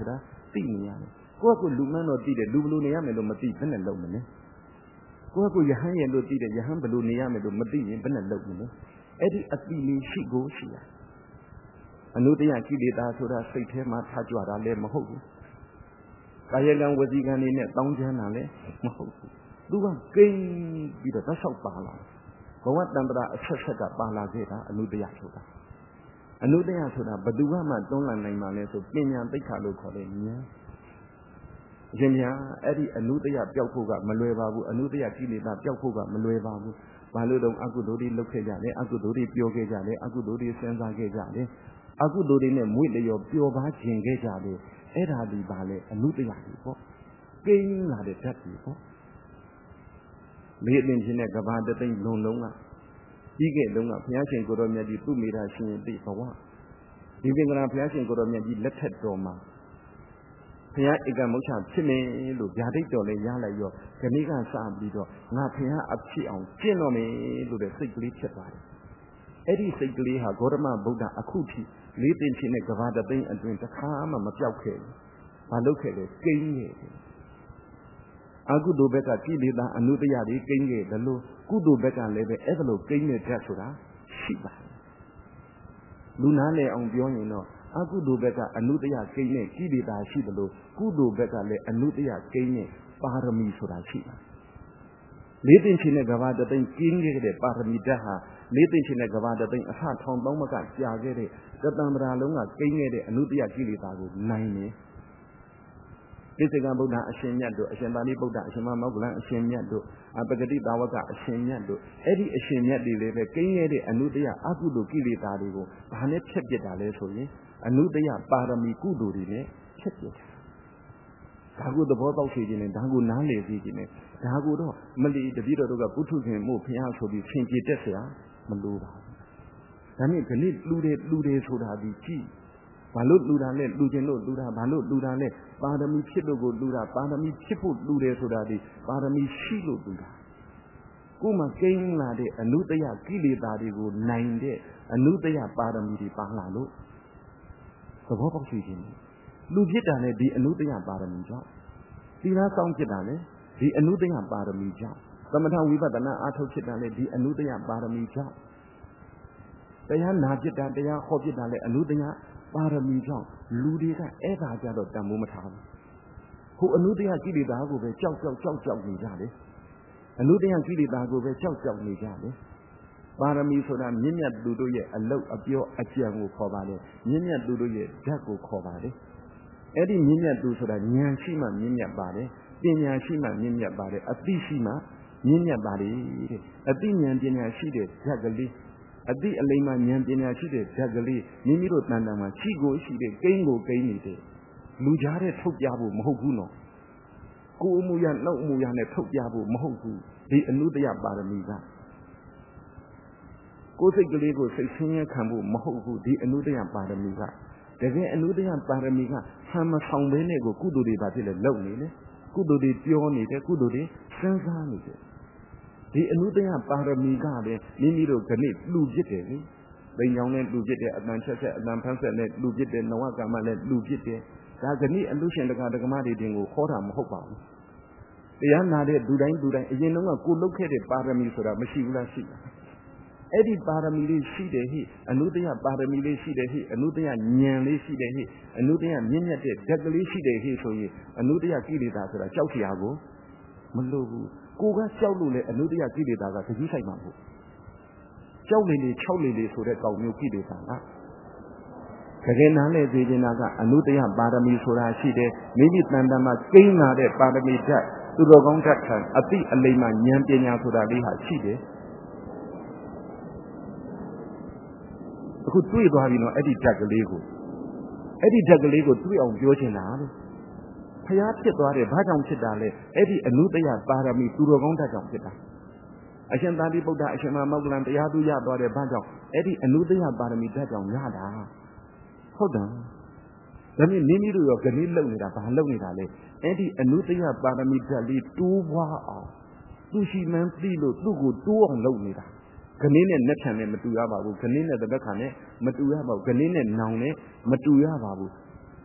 သိနေရတယ်ကိုယ့်ကိုလူမှန်းတော့သိတယ်လူဘလို့နေရမယ်လို့မသိဘယ်နဲ့လုပ်မလဲကိုယ့်ကိုယဟန်ရဲ့လို့သိတယ်ယဟန်ဘလို့နေရမယ်လို့မသိရင်ဘယ်နဲ့လုပ်မလဲအဲ့ဒီအသိလေးရှိကိုရှိရအနုတ္တယကိလေသာဆိုတာစိတ်ထဲမှာထားကြွတာလည်းမဟုတ်ဘူးကာယကံဝစီကံတွေနဲ့တောင်းချမ်းတာလည်းမဟုတ်ဘူးသူကကိန်းပြီးတော့သက်ဆောက်ပါလာဘဝတံ္ဍရာအဆက်ဆက်ကပါလာခဲ့တာအနုတ္တယဆိုတာအနုတ္တယဆိုတာဘသူကမှတွန်းလှန်နိုင်မှလဲဆိုပညာသိက္ခာလို့ခေါ်တယ်ဉာဏ်အရှင်များအဲ့ဒီအနုတ္တယပျောက်ဖို့ကမလွယ်ပါဘူးအနုတ္တယကိလေသာပျောက်ဖို့ကမလွယ်ပါဘူးဘာလို့တော့အကုသိုလ်တွေလုပ်ခဲ့ကြလဲအကုသိုလ်တွေပြောခဲ့ကြလဲအကုသိုလ်တွေစဉ်းစားခဲ့ကြလဲအကုသိုလ်တွေနဲ့မွေ့လျော်ပျော်ပါခြင်းခဲ့ကြတယ်အဲ့ဒါဒီပါလေအနုတ္တယတွေပေါ့ကိန်းလာတဲ့ဓာတ်တွေပေါ့လေးအင်ချင်းနဲ့ကဘာတသိမ့်လုံးလုံးကကြီးခဲ့လုံးကဘုရားရှင်ကိုရောမြတ်ကြီးသူ့မိသားရှင်တိဘဝဒီပင်ကရာဘုရားရှင်ကိုရောမြတ်ကြီးလက်ထက်တော်မှာဘုရားဧကမုဋ္ဌဖြစ်မယ်လို့ဗျာဒိတ်တော်လေးရလိုက်ရောခဏကစပြီးတော့ငါဘုရားအဖြစ်အောင်ကျင့်တော်မယ်လို့တဲ့စိတ်ကလေးဖြစ်သွားတယ်အဲ့ဒီစိတ်ကလေးဟာဂေါတမဗုဒ္ဓအခုထိလေးသိမ့်ချင်းနဲ့ကဘာတသိမ့်အတွင်တစ်ခါမှမပြောက်ခဲ့ဘူးဘာလုပ်ခဲ့လဲကိန်းခဲ့တယ်အကုသိုလ်ဘက်ကကိလေသာအနုတ္တယတွေကိန်းခဲ့တယ်လို့ကုသိုလ်ဘက်ကလည်းပဲအဲ့ဒါလိုကိန်းတဲ့ဓာတ်ဆိုတာရှိပါတယ်လူနာလေအောင်ပြောရင်တော့အကုသိုလ်ဘက်ကအနုတ္တယကိန်းနဲ့ကိလေသာရှိတယ်လို့ကုသိုလ်ဘက်ကလည်းအနုတ္တယကိန်းနဲ့ပါရမီဆိုတာရှိပါတယ်လေးသိမ့်ချင်းနဲ့ကဘာတသိမ့်ကျင်းခဲ့တဲ့ပါရမီဓာတ်ဟာလေးသိမ့်ချင်းနဲ့ကဘာတသိမ့်အထထောင်ပေါင်းမကကြာခဲ့တဲ့တတံ္ဍရာလုံးကကိန်းခဲ့တဲ့အနုတ္တယကိလေသာကိုနိုင်တယ်တိစေကဗုဒ္ဓအရှင်မြတ်တို့အရှင်သာရိပုတ္တအရှင်မမောဂလန်အရှင်မြတ်တို့အပဂတိတာဝကအရှင်မြတ်တို့အဲ့ဒီအရှင်မြတ်တွေလည်းပဲကိန်းခဲ့တဲ့အနုတ္တယအကုသိုလ်ကိလေသာတွေကိုဘာနဲ့ဖြတ်ပစ်တာလဲဆိုရင်အနုတ္တယပါရမီကုသိုလ်တွေနဲ့ဖြတ်ပစ်တာဒါကိုသဘောပေါက်စေခြင်းနဲ့ဒါကိုနားလည်စေခြင်းနဲ့ဒါကိုတော့မလီတပည့်တော်တို့ကပုထုဇဉ်မို့ဖျားဆိုပြီးဆင်ပြေတက်เสียမလိုပါဘူးဒါနဲ့ခဏလူတွေလူတွေဆိုတာဒီကြည့်ဘာလို့လူတာလဲလူချင်းလို့လူတာဘာလို့လူတာလဲပါရမီဖြစ်လို့ကိုလူတာပါရမီဖြစ်ဖို့လူတယ်ဆိုတာဒီပါရမီရှိလို့လူတာကိုယ်မှာကိန်းလာတဲ့အနုတ္တယကိလေသာတွေကိုနိုင်တဲ့အနုတ္တယပါရမီတွေပါလာလို့သဘောပေါက်ရှိခြင်းလူဖြစ်တာလည်းဒီအနုတ္တယပါရမီကြောင့်သီလဆောင်ဖြစ်တာလည်းဒီအနုတ္တယပါရမီကြောင့်သမထဝိပဿနာအားထုတ်ဖြစ်တာလည်းဒီအနုတ္တယပါရမီကြောင့်တရားနာဖြစ်တာတရားဟောဖြစ်တာလည်းအနုတ္တယပါရမီကြောင့်လူတွေကအဲ့ဒါကြတော့တန်ဖိုးမထားဘူးဟိုအနုတ္တယကိလေသာကိုပဲကြောက်ကြောက်ကြောက်ကြောက်နေကြတယ်အနုတ္တယကိလေသာကိုပဲကြောက်ကြောက်နေကြတယ်ပါရမီဆိုတာမြင့်မြတ်သူတို့ရဲ့အလုတ်အပြောအကြံကိုခေါ်ပါလေမြင့်မြတ်သူတို့ရဲ့ဓာတ်ကိုခေါ်ပါလေအဲ့ဒီမြင့်မြတ်သူဆိုတာဉာဏ်ရှိမှမြင့်မြတ်ပါတယ်ပညာရှိမှမြင့်မြတ်ပါတယ်အသိရှိမှမြင့်မြတ်ပါတယ်တဲ့အသိဉာဏ်ပညာရှိတဲ့ဓာတ်ကလေးအသိအလိမ္မာဉာဏ်ပညာရှိတဲ့ဓာတ်ကလေးမိမိတို့တန်တန်မှာရှိကိုရှိတဲ့ကိန်းကိုကိန်းနေတဲ့လူကြားတဲ့ထုတ်ပြဖို့မဟုတ်ဘူးနော်ကိုယ်အမှုရနှုတ်အမှုရနဲ့ထုတ်ပြဖို့မဟုတ်ဘူးဒီအနုတ္တယပါရမီကကိုယ်စိတ်ကလေးကိုစိတ်ဆင်းရဲခံဖို့မဟုတ်ဘူးဒီအနုတ္တယပါရမီကတကယ်အနုတ္တယပါရမီကဆံမဆောင်ဘဲနဲ့ကိုကုသိုလ်တွေပါဖြစ်လေလုပ်နေလေကုသိုလ်တွေပြောနေတယ်ကုသိုလ်တွေစဉ်းစားနေတယ်ဒီအနုတ္တယပါရမီကပဲမိမိတို့ခဏလူဖြစ်တယ်လေပိန်ကြောင်နဲ့လူဖြစ်တယ်အတန်ချက်ချက်အတန်ဖန်းဆက်နဲ့လူဖြစ်တယ်နဝကမ္မနဲ့လူဖြစ်တယ်ဒါခဏအလူရှင်တက္ကဒကမတွေတင်ကိုခေါ်တာမဟုတ်ပါဘူးတရားနာတဲ့လူတိုင်းလူတိုင်းအရင်တော့ကိုလုတ်ခဲ့တဲ့ပါရမီဆိုတာမရှိဘူးလားရှိတယ်အဲ့ဒီပါရမီလေးရှိတယ်ဟိအနုတ္တယပါရမီလေးရှိတယ်ဟိအနုတ္တယဉာဏ်လေးရှိတယ်ဟိအနုတ္တယမြင့်မြတ်တဲ့ဓာတ်ကလေးရှိတယ်ဟိဆိုရင်အနုတ္တယကိလေသာဆိုတာကြောက်စရာကိုမလိုဘူးကိုကကြောက်လို့လေအနုတ္တယကိလေသာကတကြီးဆိုင်မှာမဟုတ်ကြောက်လေလေ၆လေလေဆိုတဲ့ကောင်မျိုးကိလေသာကတကယ်နားလဲသိနေတာကအနုတ္တယပါရမီဆိုတာရှိတယ်မိမိတန်တမ်းမှာကိန်းလာတဲ့ပါရမီဓာတ်သူတော်ကောင်းဓာတ်ခံအတိအလိမ္မာဉာဏ်ပညာဆိုတာလေးဟာရှိတယ်အခုတွေ့သွားပြီနော်အဲ့ဒီဓာတ်ကလေးကိုအဲ့ဒီဓာတ်ကလေးကိုတွေ့အောင်ပြောချင်တာလေဖျားဖြစ်သွားတယ်ဘာကြောင့်ဖြစ်တာလဲအဲ့ဒီအနုတ္တယပါရမီသူတော်ကောင်းဓာတ်ကြောင့်ဖြစ်တာအရှင်သာရိပုတ္တအရှင်မမောဂလန်တရားသူရသွားတယ်ဘာကြောင့်အဲ့ဒီအနုတ္တယပါရမီဓာတ်ကြောင့်ရတာဟုတ်တယ်ဒါမြင်မိမိတို့ရောခဏလုံနေတာဘာလုံနေတာလဲအဲ့ဒီအနုတ္တယပါရမီဓာတ်လေးတိုးပွားအောင်သူရှိမှန်းသိလို့သူ့ကိုတိုးအောင်လုပ်နေတာခဏနဲ့နဲ့ဖြန်နဲ့မတူရပါဘူးခဏနဲ့တပတ်ခါနဲ့မတူရပါဘူးခဏနဲ့နောင်နဲ့မတူရပါဘူး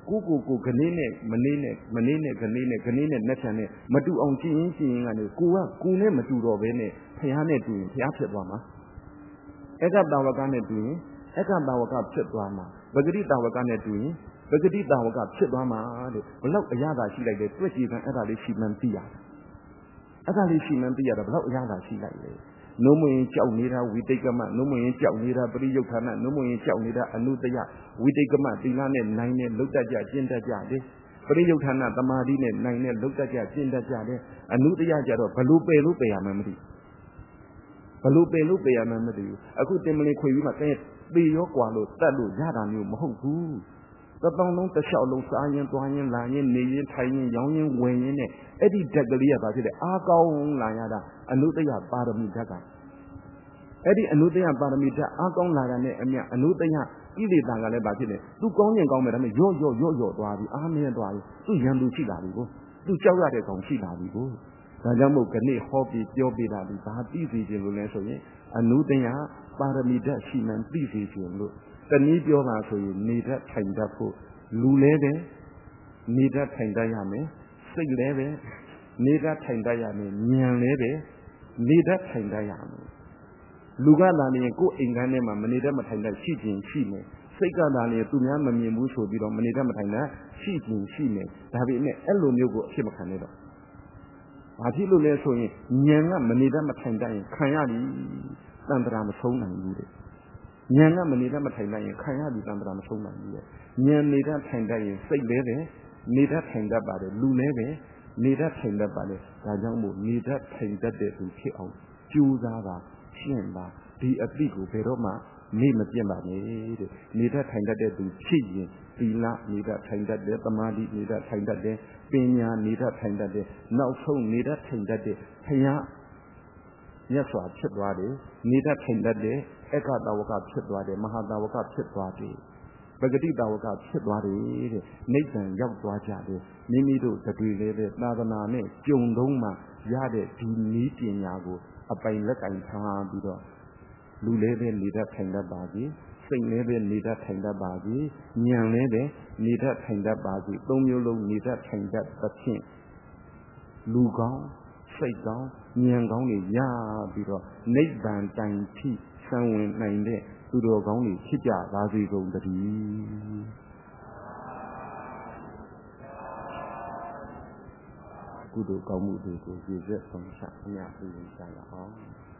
ကိုကိုကိုကနေနဲ့မနေနဲ့မနေနဲ့ကနေနဲ့ကနေနဲ့နှက်ချန်နဲ့မတူအောင်ကြည်ရင်ကြည်ရင်ကနေကိုကကိုနဲ့မတူတော့ဘဲနဲ့ဖျားနဲ့တူရင်ဖျားဖြစ်သွားမှာအက္ခတာဝကနဲ့တူရင်အက္ခတာဝကဖြစ်သွားမှာပဂတိတာဝကနဲ့တူရင်ပဂတိတာဝကဖြစ်သွားမှာတဲ့ဘလောက်အရသာရှိလိုက်တယ်တွက်ကြည့်ခံအဲ့ဒါလေးရှိမှန်းသိရအဲ့ဒါလေးရှိမှန်းသိရတော့ဘလောက်အရသာရှိလိုက်လေနှုံးမရင်ကြောက်နေတာဝိတိတ်ကမနှုံးမရင်ကြောက်နေတာပရိယုဌာနနှုံးမရင်ကြောက်နေတာအနုတယဝိတိတ်ကမသီလနဲ့နိုင်နဲ့လုတ်တတ်ကြကျင့်တတ်ကြတယ်ပရိယုဌာနသမာဓိနဲ့နိုင်နဲ့လုတ်တတ်ကြကျင့်တတ်ကြတယ်အနုတယကြတော့ဘလို့ပယ်လို့ပယ်ရမှန်းမသိဘလို့ပယ်လို့ပယ်ရမှန်းမသိဘူးအခုတင်မလင်ခွေပြီးမှတဲ့ပေရောကွာလို့တတ်လို့ရတာမျိုးမဟုတ်ဘူးတပေါင်းလုံးတစ်လျှောက်လုံးစားရင်သွားရင်လာရင်နေရင်ထိုင်ရင်ရောင်းရင်ဝယ်ရင်နဲ့အဲ့ဒီဓာတ်ကလေးကဘာဖြစ်လဲအားကောင်းလာရတာအနုတယပါရမီဓာတ်ကအဲ့ဒီအနုတယပါရမီဓာတ်အားကောင်းလာတာနဲ့အမြအနုတယကိလေသာကလည်းဘာဖြစ်လဲသူကောင်းရင်ကောင်းမယ်ဒါပေမဲ့ရော့ရော့ရော့ရော့သွားပြီအားနည်းသွားပြီသူရန်သူရှိလာပြီကိုသူကြောက်ရတဲ့ကောင်ရှိလာပြီကိုဒါကြောင့်မို့ခဏဟောပြီးပြောပြတာဒီဘာသိစေခြင်းလို့လဲဆိုရင်အနုတယပါရမီဓာတ်ရှိမှန်သိစေခြင်းလို့တနည်းပြောတာဆိုရင်နေတတ်ထိုင်တတ်ဖို့လူလည်းပဲနေတတ်ထိုင်တတ်ရမယ်စိတ်လည်းပဲနေတတ်ထိုင်တတ်ရမယ်ဉာဏ်လည်းပဲနေတတ်ထိုင်တတ်ရမယ်လူကသာနေကိုယ်အိမ်ခန်းထဲမှာမနေတတ်မထိုင်တတ်ရှိခြင်းရှိမယ်စိတ်ကသာနေသူများမမြင်ဘူးဆိုပြီးတော့မနေတတ်မထိုင်တတ်ရှိခြင်းရှိမယ်ဒါပေမဲ့အဲ့လိုမျိုးကိုအဖြစ်မခံနဲ့တော့ဘာဖြစ်လို့လဲဆိုရင်ဉာဏ်ကမနေတတ်မထိုင်တတ်ရင်ခံရပြီတန်ត្រာမဆုံးနိုင်ဘူးတဲ့ဉာဏ်ကမနေတတ်မထိုင်တတ်ရင်ခံရပြီတန်ត្រာမဆုံးနိုင်ဘူးရဲ့ဉာဏ်နေတတ်ထိုင်တတ်ရင်စိတ်လည်းပဲနေတတ်ထိုင်တတ်ပါတယ်လူလည်းပဲနေတတ်ထိုင်တတ်ပါတယ်ဒါကြောင့်မို့နေတတ်ထိုင်တတ်တဲ့သူဖြစ်အောင်ကြိုးစားပါရှင်းပါဒီအသည့်ကိုဘယ်တော့မှနေမပြတ်ပါနဲ့တဲ့နေတတ်ထိုင်တတ်တဲ့သူဖြစ်ရင်သီလနေတတ်ထိုင်တတ်တယ်သမာဓိနေတတ်ထိုင်တတ်တယ်ပညာနေတတ်ထိုင်တတ်တယ်နောက်ဆုံးနေတတ်ထိုင်တတ်တဲ့ဘုရားမြတ်စွာဖြစ်သွားတယ်နေတတ်ထိုင်တတ်တဲ့အက္ခတာဝကဖြစ်သွားတယ်မဟာတာဝကဖြစ်သွားတယ်ပဂတိတာဝကဖြစ်သွားတယ်တဲ့နိဗ္ဗာန်ရောက်သွားကြတယ်မိမိတို့တတွေလည်းပဲသာသနာနဲ့ကြုံသုံးမှရတဲ့ဒီနည်းပညာကိုအပိုင်လက်ကင်ထားပြီးတော့လူလည်းပဲနေတတ်ထိုင်တတ်ပါစေစိတ်လည်းပဲနေတတ်ထိုင်တတ်ပါစေဉာဏ်လည်းပဲနေတတ်ထိုင်တတ်ပါစေသုံးမျိုးလုံးနေတတ်ထိုင်တတ်သဖြင့်လူကောင်းစိတ်ကောင်းဉာဏ်ကောင်းတွေရပြီးတော့နိဗ္ဗာန်တိုင်ထိဆံဝင်နိုင်တဲ့သူတော်ကောင်းတွေဖြစ်ကြပါစေကုန်သတည်းကုသိုလ်ကောင်းမှုတွေကိုပြည့်စုံဆောင်ချအများကြီးကြရအောင်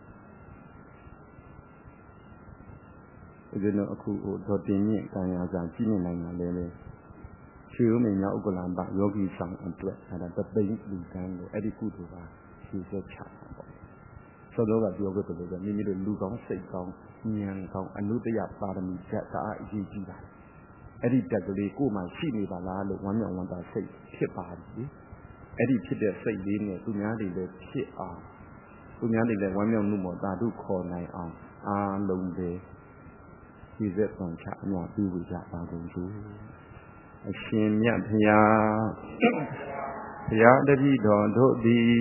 ဒီလိုအခုဟိုဒေါ်တင်မြင့်ကာယစာကြည့်နေနိုင်တာလည်းလေရွှေဦးမင်းညာဥက္ကလံပယောဂီဆောင်အတွက်အဲဒါတသိန်းလူတန်းလို့အဲ့ဒီကုသိုလ်ပါဖြည့်ချက်ချတာပေါ့သောတော်ကပြောခဲ့တယ်လို့မိမိတို့လူကောင်းစိတ်ကောင်းဉာဏ်ကောင်းအနုတ္တယပါရမီဓာတ်ဒါအရေးကြီးတာအဲ့ဒီဓာတ်ကလေးကိုယ်မှရှိနေပါလားလို့ဝမ်းမြောက်ဝမ်းသာစိတ်ဖြစ်ပါသည်အဲ့ဒီဖြစ်တဲ့စိတ်လေးနဲ့သူများတွေလည်းဖြစ်အောင်သူများတွေလည်းဝမ်းမြောက်မှုမောတာတို့ခေါ်နိုင်အောင်အားလုံးပဲဒီစက်ပန်ချအများပြုဝကြပါကုန်စို့အရှင်မြတ်ဘုရားဘုရားတပည့်တော်တို့သည်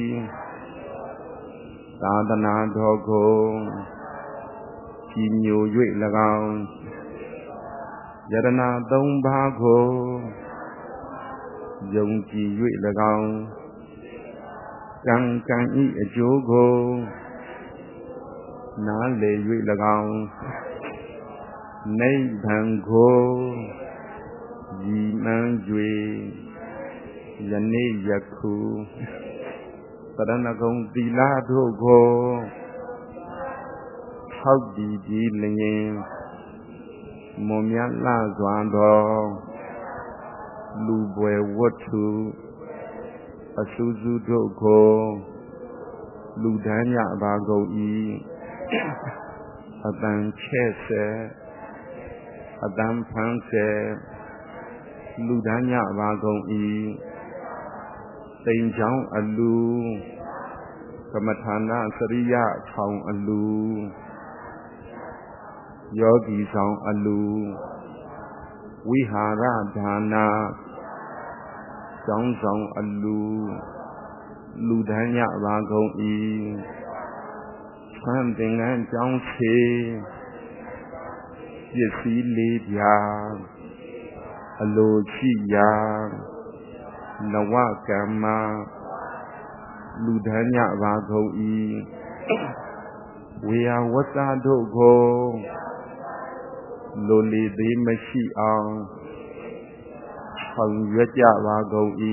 သာသနာတော်ကိုကြီးညို၍၎င်းယရဏသုံးပါးကိုယုံကြည်၍၎င်းကံကံဤအကျိုးကိုနားလည်၍၎င်းနိဗ္ဗာန်ကိုရည်မှန်း၍ယနေ့ယခုသရဏဂုံသီလတို့ကိုထောက်တည်ပြီးလျင်မွန်မြတ်လှစွာသောလူပွဲဝတ္ထုအစူးစူးတို့ကိုလူဒန်းကြပါကုန်၏အတန်ချဲ့ဆဲအတန်ဖန်းဆဲလူဒန်းကြပါကုန်၏တိမ်ချောင်းအလူကမ္မထာနာစရိယထောင်အလူယောဂီဆောင်အလူဝိဟာရဒါနာကျောင်းဆောင်အလူလူဒန်းကြပါကုန်၏ဆံသင်္ကန်းကျောင်းစီပစ္စည်းလေးပြာအလိုရှိရာနဝကမ္မလူဒန်းညပါကုန်၏ဝေယဝတ္တတို့ကိုလိုလေသေးမရှိအောင်ဆောင်ရွက်ကြပါကုန်၏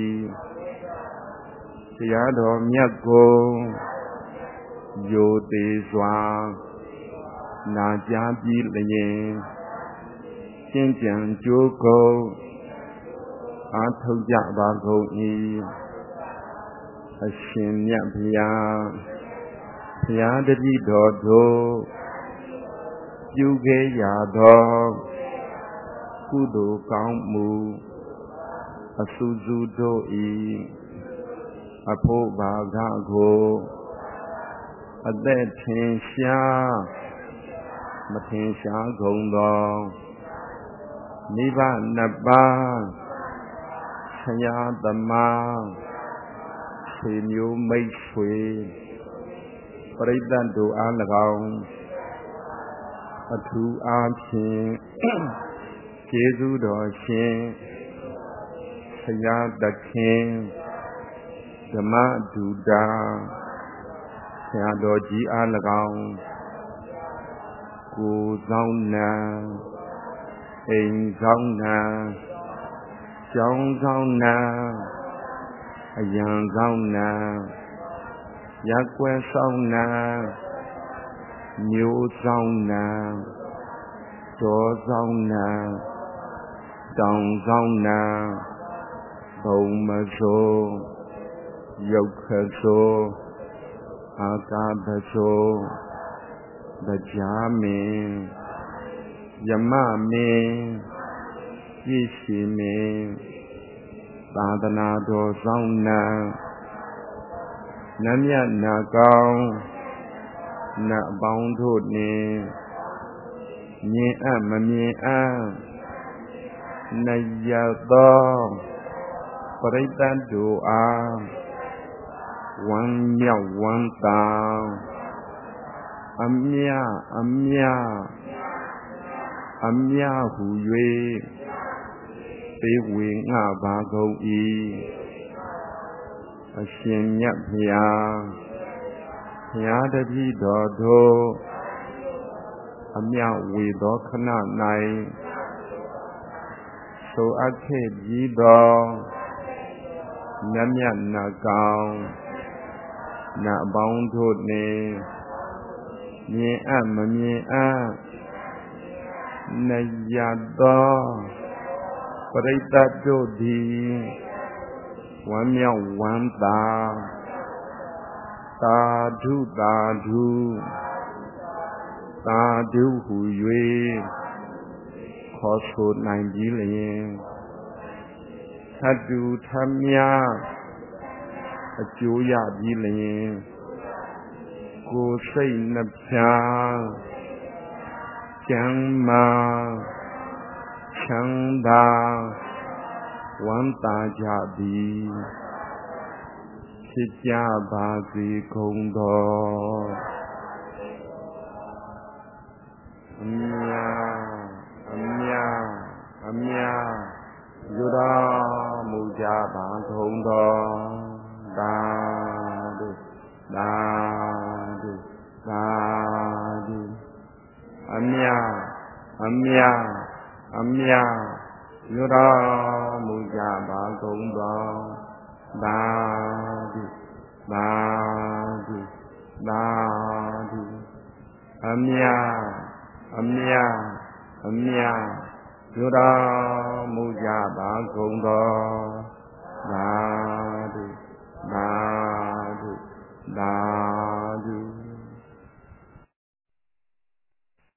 တရားတော်မြတ်ကိုယိုသေးစွာနာကြားပြီးလျင်ရှင်းကြံကြိုးကုန်အားထုတ်ကြပါကုန်၏အရှင်မြတ်ဘုရားဘုရားတပည့်တော်တို့ပြုခဲ့ရသောကုသိုလ်ကောင်းမှုအဆူဆူတို့၏အဖို့ဘာကကိုအသက်ထင်ရှားမထင်ရှားကုန်သောနိဗ္ဗာန်နှစ်ပါးဆရာသမားဆွေမျိုးမိတ်ဆွေပရိသတ်တို့အား၎င်းအထူးအားဖြင့်ကျေးဇူးတော်ရှင်ဆရာသခင်ဓမ္မဒုတာဆရာတော်ကြီးအား၎င်းကိုယ်ဆောင်နာအိမ်ဆောင်နာကျောင်းဆောင်နာအယံဆောင်နာရက်ွယ်ဆောင်နာမျိုးဆောင်နာတော်ဆောင်နာတောင်ဆောင်နာဘုံမစိုးရုပ်ခစိုးအာကာပစိုးတရားမင်းယမမင်းပြည့်ရှိမင်းသာသနာတော်ဆောင်နာနတ်မြတ်နာကောင်းနတ်ပေါင်းတို့နှင့်မြင်အပ်မမြင်အပ်နိုင်ရသောပရိသတ်တို့အားဝမ်းမြောက်ဝမ်းသာအမြအမြအမြဟု၍သေဝေငှပါကုန်၏အရှင်မြတ်ဘုရားဘုရားတပည့်တော်တို့အမြဝေသောခဏ၌ဆိုအပ်ခဲ့ပြီးသောမြတ်မြတ်နာကောင်းနတ်ပေါင်းတို့နှင့်မြင်အပ်မမြင်အပ်နိုင်ရသောပရိသတ်တို့သည်ဝမ်းမြောက်ဝမ်းသာသာဓုသာဓုသာဓုဟု၍ခေါ်ဆိုနိုင်ပြီးလျင်သတ္တုထမြအကျိုးရပြီးလျင်ကိုယ်စိတ်နှဖျားကျမ်းမာချမ်းသာဝမ်းသာကြသည်ဖြစ်ကြပါစေကုန်သောအမြအမြအမြယူတော်မူကြပါကုန်သောသာဓုသာဓုသာဓုအမြအမြအမြယူတော်မူကြပါကုန်သောသာဓုသာဓုသာဓုအမြအမြအမြယူတော်မူကြပါကုန်သောသာ